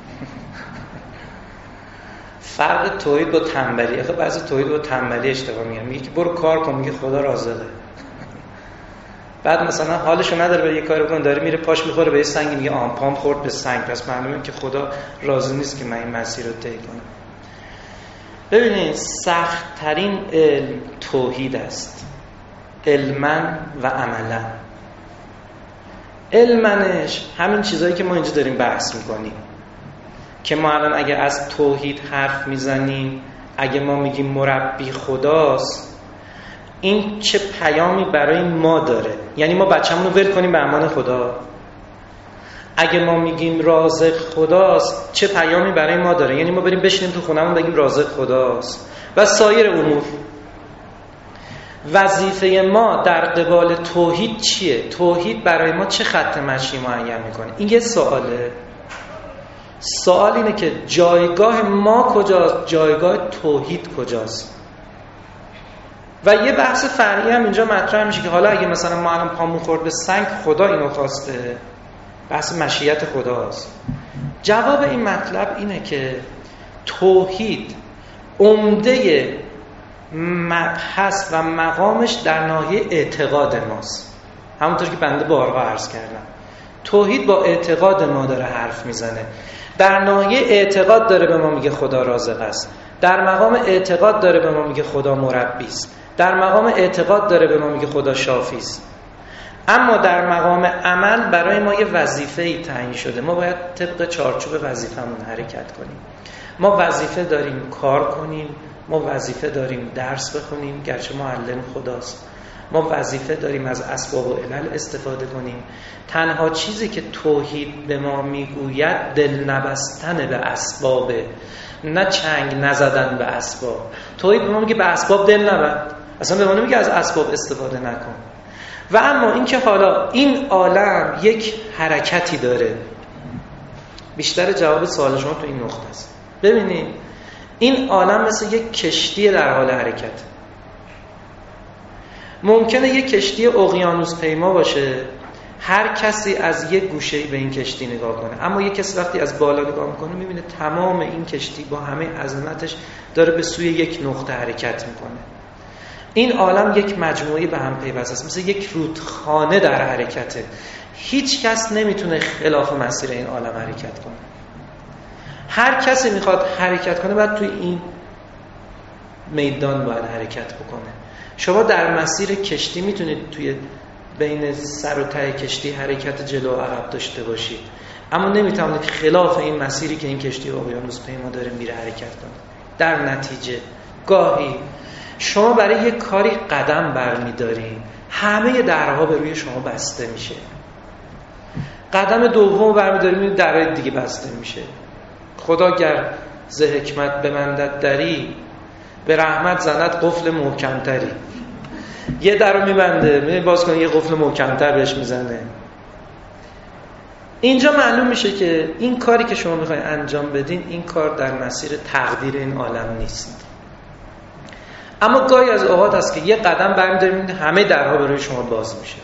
فرق توحید با تنبلی. آخه بعضی توحید با تنبلی اشتباه میگن. میگه که برو کار کن، میگه خدا رازقه. بعد مثلا حالشو نداره برای یه کاری بکنه، داره میره پاش میخوره به یه سنگ، میگه آن پام خورد به سنگ، پس معلومه که خدا راضی نیست که من این مسیر رو طی کنم. ببینید سخت ترین علم توحید است، علما و عملا. علمنش همین چیزایی که ما اینجا داریم بحث میکنیم، که ما الان اگه از توحید حرف میزنیم، اگه ما میگیم مربی خداست، این چه پیامی برای ما داره. یعنی ما بچه‌مون رو ول کنیم به امان خدا. اگه ما میگیم رازق خداست، چه پیامی برای ما داره. یعنی ما بریم بشینیم تو خونمون بگیم رازق خداست و سایر امور. وظیفه ما در قبال توحید چیه؟ توحید برای ما چه خط مشی معین میکنه؟ این یه سواله. سوال اینه که جایگاه ما کجاست؟ جایگاه توحید کجاست؟ و یه بحث فرعی هم اینجا مطرح میشه که حالا اگه مثلا ما الان پامون خورد به سنگ، خدا اینو خواسته، بحث مشیت خداست. جواب این مطلب اینه که توحید عمده مبحث و مقامش در ناحیه اعتقاد ماست. همونطور که بنده بارها عرض کردم، توحید با اعتقاد ما داره حرف میزنه. در ناحیه اعتقاد داره به ما میگه خدا رازق است، در مقام اعتقاد داره به ما میگه خدا مربی است، در مقام اعتقاد داره به ما میگه خدا شافی است. اما در مقام عمل برای ما یه وظیفه‌ای تعیین شده. ما باید طبق چارچوب وظیفه‌مون حرکت کنیم. ما وظیفه داریم کار کنیم، ما وظیفه داریم درس بخونیم، گرچه معلم خداست. ما وظیفه داریم از اسباب و علل استفاده کنیم. تنها چیزی که توحید به ما میگوید دل نبستن به اسباب، نه چنگ نزدن به اسباب. توحید به ما میگه به اسباب دل نبند، اصلا به ما نمیگه از اسباب استفاده نکن. و اما اینکه حالا این عالم یک حرکتی داره، بیشتر جواب سوال شما تو این نقطه است. ببینید این عالم مثل یک کشتی در حال حرکت. ممکنه یک کشتی اقیانوس پیما باشه، هر کسی از یک گوشه‌ای به این کشتی نگاه کنه، اما یک کسی وقتی از بالا نگاه میکنه میبینه تمام این کشتی با همه عظمتش داره به سوی یک نقطه حرکت میکنه. این عالم یک مجموعه به هم پیوسته است، مثل یک رودخانه در حرکته. هیچ کس نمیتونه خلاف مسیر این عالم حرکت کنه. هر کسی میخواد حرکت کنه باید توی این میدان باید حرکت بکنه. شما در مسیر کشتی میتونید توی بین سر و ته کشتی حرکت جلو و عقب داشته باشید، اما نمیتونید خلاف این مسیری که این کشتی اقیانوس پیما داره میره حرکت کنه. در نتیجه گاهی شما برای یک کاری قدم برمیدارین، همه درها به روی شما بسته میشه. قدم دوم برمیدارین، درهای دیگه بسته میشه. خدا گر ز حکمت ببندد دری، به رحمت زند قفل محکمتری. یه در رو میبنده، می باز کنه، یه قفل محکمتر بهش میزنه. اینجا معلوم میشه که این کاری که شما میخواین انجام بدین، این کار در مسیر تقدیر این عالم نیست. اما گاهی از اوقات هست که یه قدم برمی‌دارید همه درها برای شما باز میشه.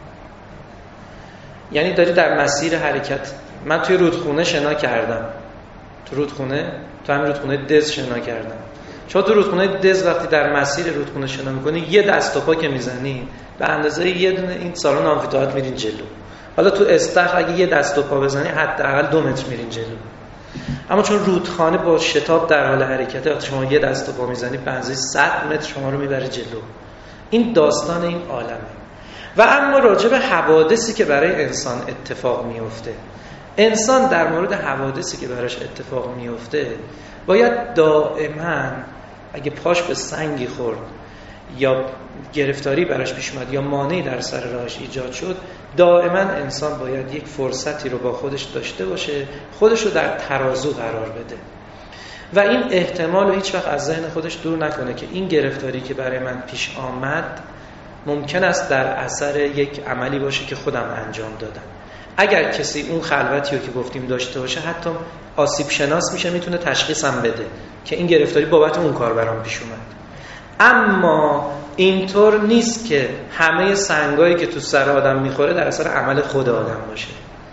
یعنی داری در مسیر حرکت. من توی رودخونه شنا کردم، تو رودخونه تو همین رودخونه دز شنا کردم. چون تو رودخونه دز وقتی در مسیر رودخونه شنا میکنی، یه دست و پا که میزنی به اندازه یه دونه این سالن آمفی‌تئاتر میرین جلو. حالا تو استخر اگه یه دست و پا بزنی حداقل دو متر میرین جلو. اما چون رودخانه با شتاب در حال حرکته، وقتی شما یه دست و پا میزنی به اندازه صد متر شما رو میبره جلو. این داستان این عالمه. و اما راجع به حوادثی که برای انسان اتفاق میفته، انسان در مورد حوادثی که براش اتفاق میفته باید دائما اگه پاش به سنگی خورد یا گرفتاری براش پیش اومد یا مانعی در سر راهش ایجاد شد، دائما انسان باید یک فرصتی رو با خودش داشته باشه، خودش رو در ترازو قرار بده و این احتمال رو هیچ وقت از ذهن خودش دور نکنه که این گرفتاری که برای من پیش آمد ممکن است در اثر یک عملی باشه که خودم انجام دادم. اگر کسی اون خلوتی رو که گفتیم داشته باشه، حتی آسیب شناس میشه، میتونه تشخیص هم بده که این گرفتاری بابت اون کار برام پیش اومد. اما اینطور نیست که همه سنگایی که تو سر آدم میخوره در اثر عمل خود آدم باشه.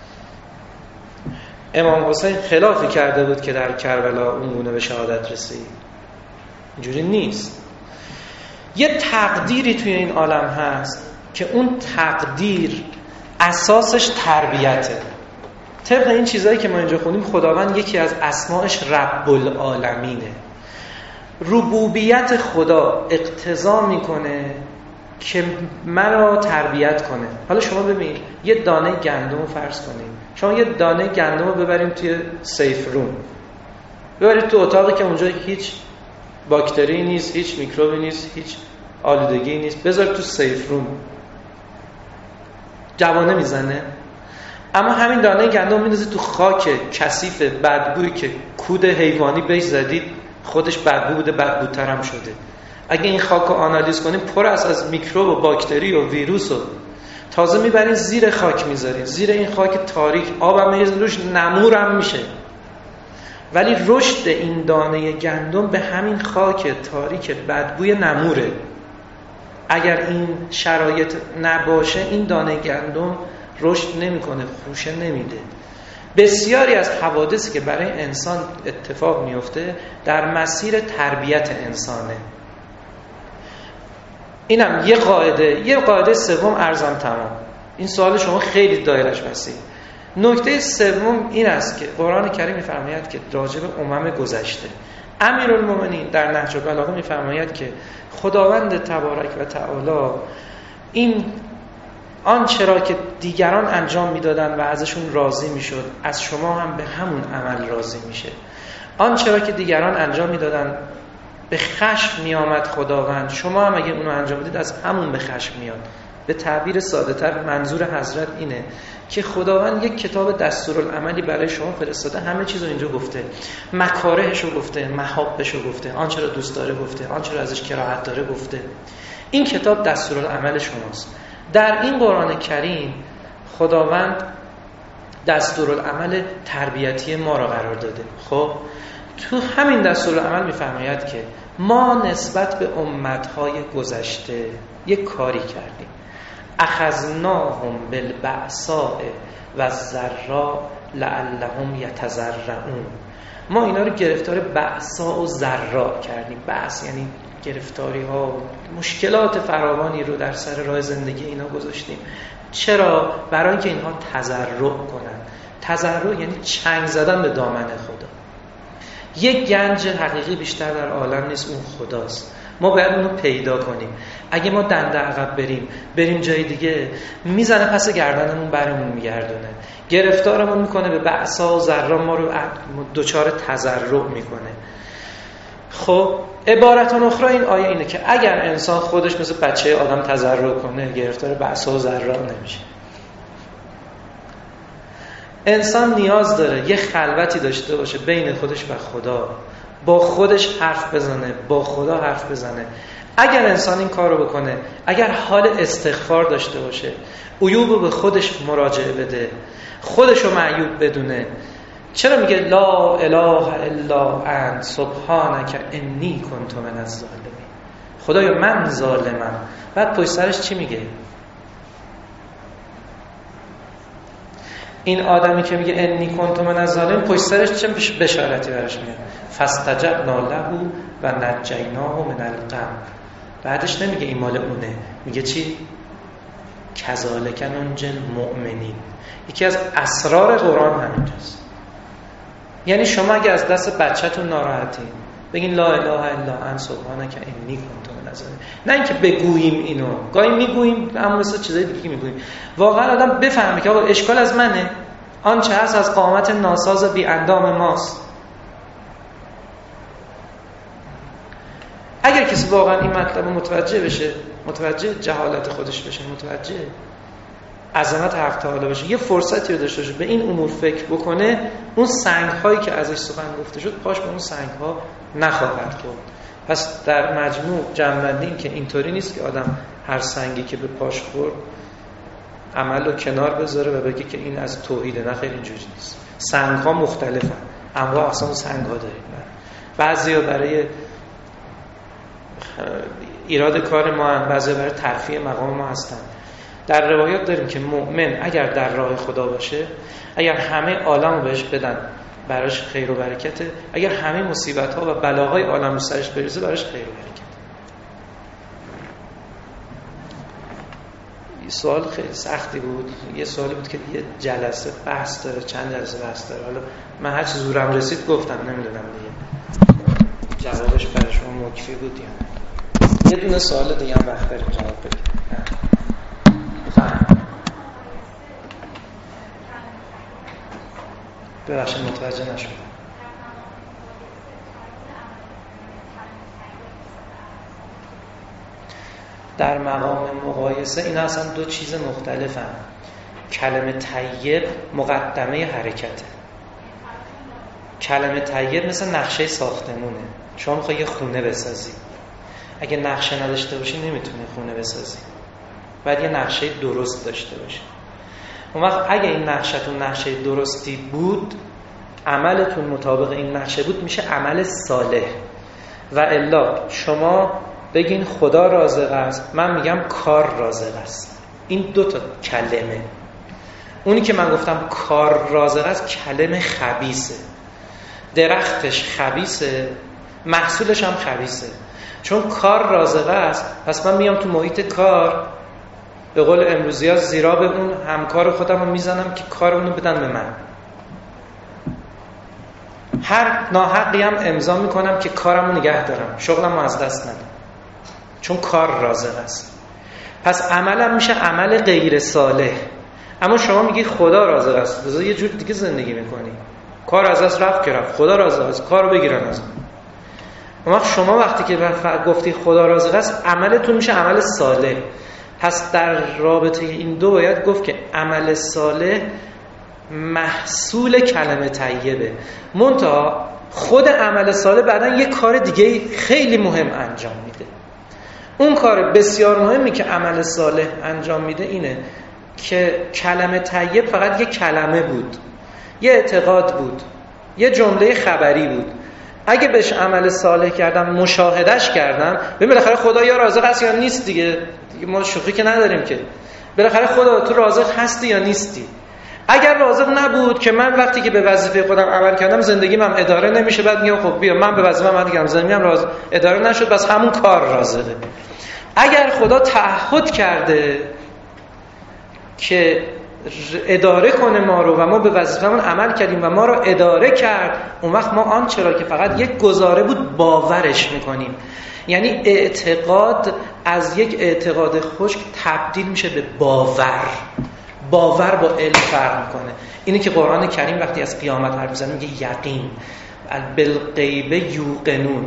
امام حسین خلافی کرده بود که در کربلا اونگونه به شهادت رسید. اینجوری نیست. یه تقدیری توی این عالم هست که اون تقدیر اساسش تربیته. طبق این چیزایی که ما اینجا خوندیم، خداوند یکی از اسماءش رب العالمینه. ربوبیت خدا اقتضا میکنه که مرا تربیت کنه. حالا شما ببین، یه دانه گندم رو فرض کنید، شما یه دانه گندم رو ببریم توی سیف روم، ببرید تو اتاقی که اونجا هیچ باکتری نیست، هیچ میکروبی نیست، هیچ آلودگی نیست، بذار تو سیف روم، جوانه میزنه. اما همین دانه گندم میندازید تو خاک کثیف بدبویی که کود حیوانی بهش زدید، خودش بدبو بوده، بدبوتر هم شده. اگه این خاک رو آنالیز کنیم، پر است از میکروب و باکتری و ویروس، و تازه میبرین زیر خاک میذارین، زیر این خاک تاریک آب هم میریزین روش، نمور هم میشه. ولی رشد این دانه گندم به همین خاک تاریک بدبوی نموره. اگر این شرایط نباشه، این دانه گندم رشد نمیکنه، خوشه نمیده. بسیاری از حوادثی که برای انسان اتفاق میفته در مسیر تربیت انسانه. اینم یه قاعده. یه قاعده سوم ارزم تمام. این سوال شما خیلی دایرش وسیع. نکته سوم این است که قرآن کریم می‌فرماید که راجع به امم گذشته، امیرالمومنین در نهج البلاغه می‌فرماید که خداوند تبارک و تعالی این آنچه را که دیگران انجام میدادن و ازشون راضی میشد، از شما هم به همون عمل راضی میشه. آنچه را که دیگران انجام میدادن به خشم میآمد خداوند، شما هم اگه اونو انجام بدید از همون به خشم میاد. به تعبیر ساده تر منظور حضرت اینه که خداوند یک کتاب دستورالعملی برای شما فرستاده، همه چیزو اینجا گفته، مکارهشو گفته، محابشو گفته، آنچه را دوست داره گفته، آنچه را ازش کراهت داره گفته. این کتاب دستورالعمل شماست. در این قرآن کریم خداوند دستورالعمل تربیتی ما را قرار داده. خب تو همین دستورالعمل میفرماید که ما نسبت به امتهای گذشته یک کاری کردیم، اخذناهم بالبأساء و الضراء لعلهم یتضرعون. ما اینا رو گرفتار بأسا و ضراء کردیم. بأس یعنی گرفتاری ها، مشکلات فراوانی رو در سر راه زندگی اینا گذاشتیم. چرا؟ برای اینکه اینها تضرع کنن. تضرع یعنی چنگ زدن به دامن خدا. یک گنج حقیقی بیشتر در عالم نیست، اون خداست. ما باید اونو پیدا کنیم. اگه ما دنده عقب بریم بریم جای دیگه، میزنه پس گردنمون برمون میگردونه، گرفتارمون میکنه به بعثا و ضرا، ما رو دوچار تضرع میکنه. خب عبارتان اخرى این آیه اینه که اگر انسان خودش مثل بچه آدم تضرع کنه، گرفتار بعثا و ضرا نمیشه. انسان نیاز داره یه خلوتی داشته باشه بین خودش و خدا، با خودش حرف بزنه، با خدا حرف بزنه. اگر انسان این کار رو بکنه، اگر حال استغفار داشته باشه، عیوب رو به خودش مراجعه بده، خودش رو معیوب بدونه. چرا میگه لا اله الا انت سبحانک انی کنت من الظالمین؟ خدایا من ظالمم. بعد پشت سرش چی میگه؟ این آدمی که میگه انی کنت من الظالمین، پشت سرش چه بشارتی براش میاد؟ فاستجبنا له و نجیناه من الغم. بعدش نمیگه این مال اونه، میگه چی؟ کذالک ننجی المؤمنین. یکی از اسرار قرآن همینجاست. یعنی شما اگه از دست بچه‌تون ناراحتین، بگین لا اله الا انت سبحانک انی کنت من الظالمین. نه اینکه بگوییم اینو، گاهی میگوییم اما مثل چیزای دیگه میگوییم. واقعا آدم بفهمه که آقا اشکال از منه، آنچه هست از قامت ناساز بی اندام ماست. اگر کسی واقعا این مطلب متوجه بشه، متوجه جهالت خودش بشه، متوجه عظمت حق تعالی بشه، یه فرصتی رو داشته باشه به این امور فکر بکنه، اون سنگ هایی که ازش سخن گفته شد پاش به اون سنگ ها نخواهد خورد. پس در مجموع جمع‌بندی این که اینطوری نیست که آدم هر سنگی که به پاش خورد عمل رو کنار بذاره و بگه که این از توحیده. نه خیلی اینجوری نیست. سنگ ها مختلفن، انواع اقسام سنگ ها داریم. بعضیا برای ایراد کار ما هستن، بعضیا برای ترفیع مقام ما هستن. در روایات داریم که مؤمن اگر در راه خدا باشه، اگر همه عالم رو بهش بدن براش خیر و برکته، اگر همه مصیبت ها و بلاهای عالم رو سرش بریزه براش خیر و برکته. یه سوال خیلی سختی بود، یه سوالی بود که یه جلسه بحث داره، چند جلسه بحث داره. حالا من هر چی زورم رسید گفتم، نمیدونم دیگه جوابش برای شما مکفی بود یا نه. یه دونه سوال دیگه هم وقت داریم جواب بدیم. ببخشید متوجه نشدم. در مقام مقایسه این اصلا دو چیز مختلفن. کلمه طیب مقدمه حرکته. کلمه طیب مثل نقشه ساختمونه. شما میخوای یه خونه بسازی، اگه نقشه نداشته باشی نمیتونی خونه بسازی، باید یه نقشه درست داشته باشی. اون وقت اگه این نقشه‌تون نقشه درستی بود، عملتون مطابق این نقشه بود، میشه عمل صالح. و الا شما بگین خدا رازق است، من میگم کار رازق است. این دو تا کلمه. اونی که من گفتم کار رازق است کلمه خبیثه، درختش خبیثه، محصولش هم خبیثه. چون کار رازق است، پس من میام تو محیط کار، به قول امروزی ها زیرا به اون همکار خودم رو میزنم که کار اونو بدن به من. هر ناحقی هم امضا میکنم که کارم رو نگه دارم، شغلم رو از دست ندم، چون کار رازق است. پس عملم میشه عمل غیر صالح. اما شما میگی خدا رازق است، بذار یه جور دیگه زندگی میکنی. کار از دست رفت که رفت، خدا رازق است، کارو بگیرن از من. اما شما وقتی که گفتی خدا رازق است، عملتون میشه عمل صالح. پس در رابطه این دو باید گفت که عمل صالح محصول کلمه طیبه. منتها خود عمل صالح بعداً یه کار دیگه خیلی مهم انجام میده. اون کار بسیار مهمی که عمل صالح انجام میده اینه که کلمه طیب فقط یه کلمه بود، یه اعتقاد بود، یه جمله خبری بود. اگه بهش عمل صالح کردم، مشاهدهش کردم، ببین بالاخره خدا یا رازق است یا نیست دیگه. دیگه ما شوخی که نداریم که. بالاخره خدا تو رازق هستی یا نیستی. اگر رازق نبود که من وقتی که به وظیفه خودم عمل کردم زندگیم هم اداره نمیشه، بعد میگم خب بیا من به وظیفه‌ام عمل کردم زندگیم هم راز اداره نشد، بس همون کار رازقه. اگر خدا تعهد کرده که اداره کنه ما رو و ما به وظیفه‌مون عمل کردیم و ما رو اداره کرد، اون وقت ما آنچه را که فقط یک گزاره بود باورش میکنیم. یعنی اعتقاد از یک اعتقاد خشک تبدیل میشه به باور. باور با علم فرق میکنه. اینه که قرآن کریم وقتی از قیامت حرف میزنه میگه یقین، بالغیب یوقنون.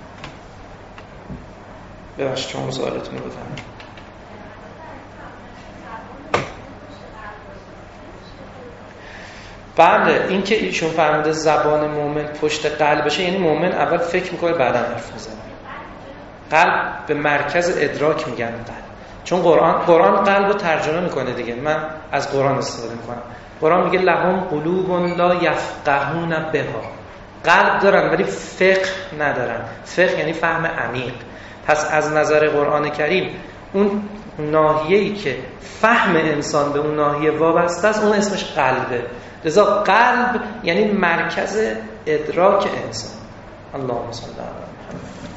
ببخشید شما سوالتون رو بفرمایید. بله، این که ایشون فرموده زبان مومن پشت قلبشه، یعنی مومن اول فکر میکنه بعدا حرف میزنه. قلب به مرکز ادراک میگن قلب، چون قرآن قرآن قلب رو ترجمه میکنه دیگه. من از قرآن استفاده میکنم. قرآن میگه لهم قلوب لا یفقهون بها. قلب دارن ولی فقه ندارن. فقه یعنی فهم عمیق. پس از نظر قرآن کریم اون ناحیه‌ای که فهم انسان به اون ناحیه وابسته است اون اسمش قلبه. لذا قلب یعنی مرکز ادراک انسان. اللهم صل علی محمد.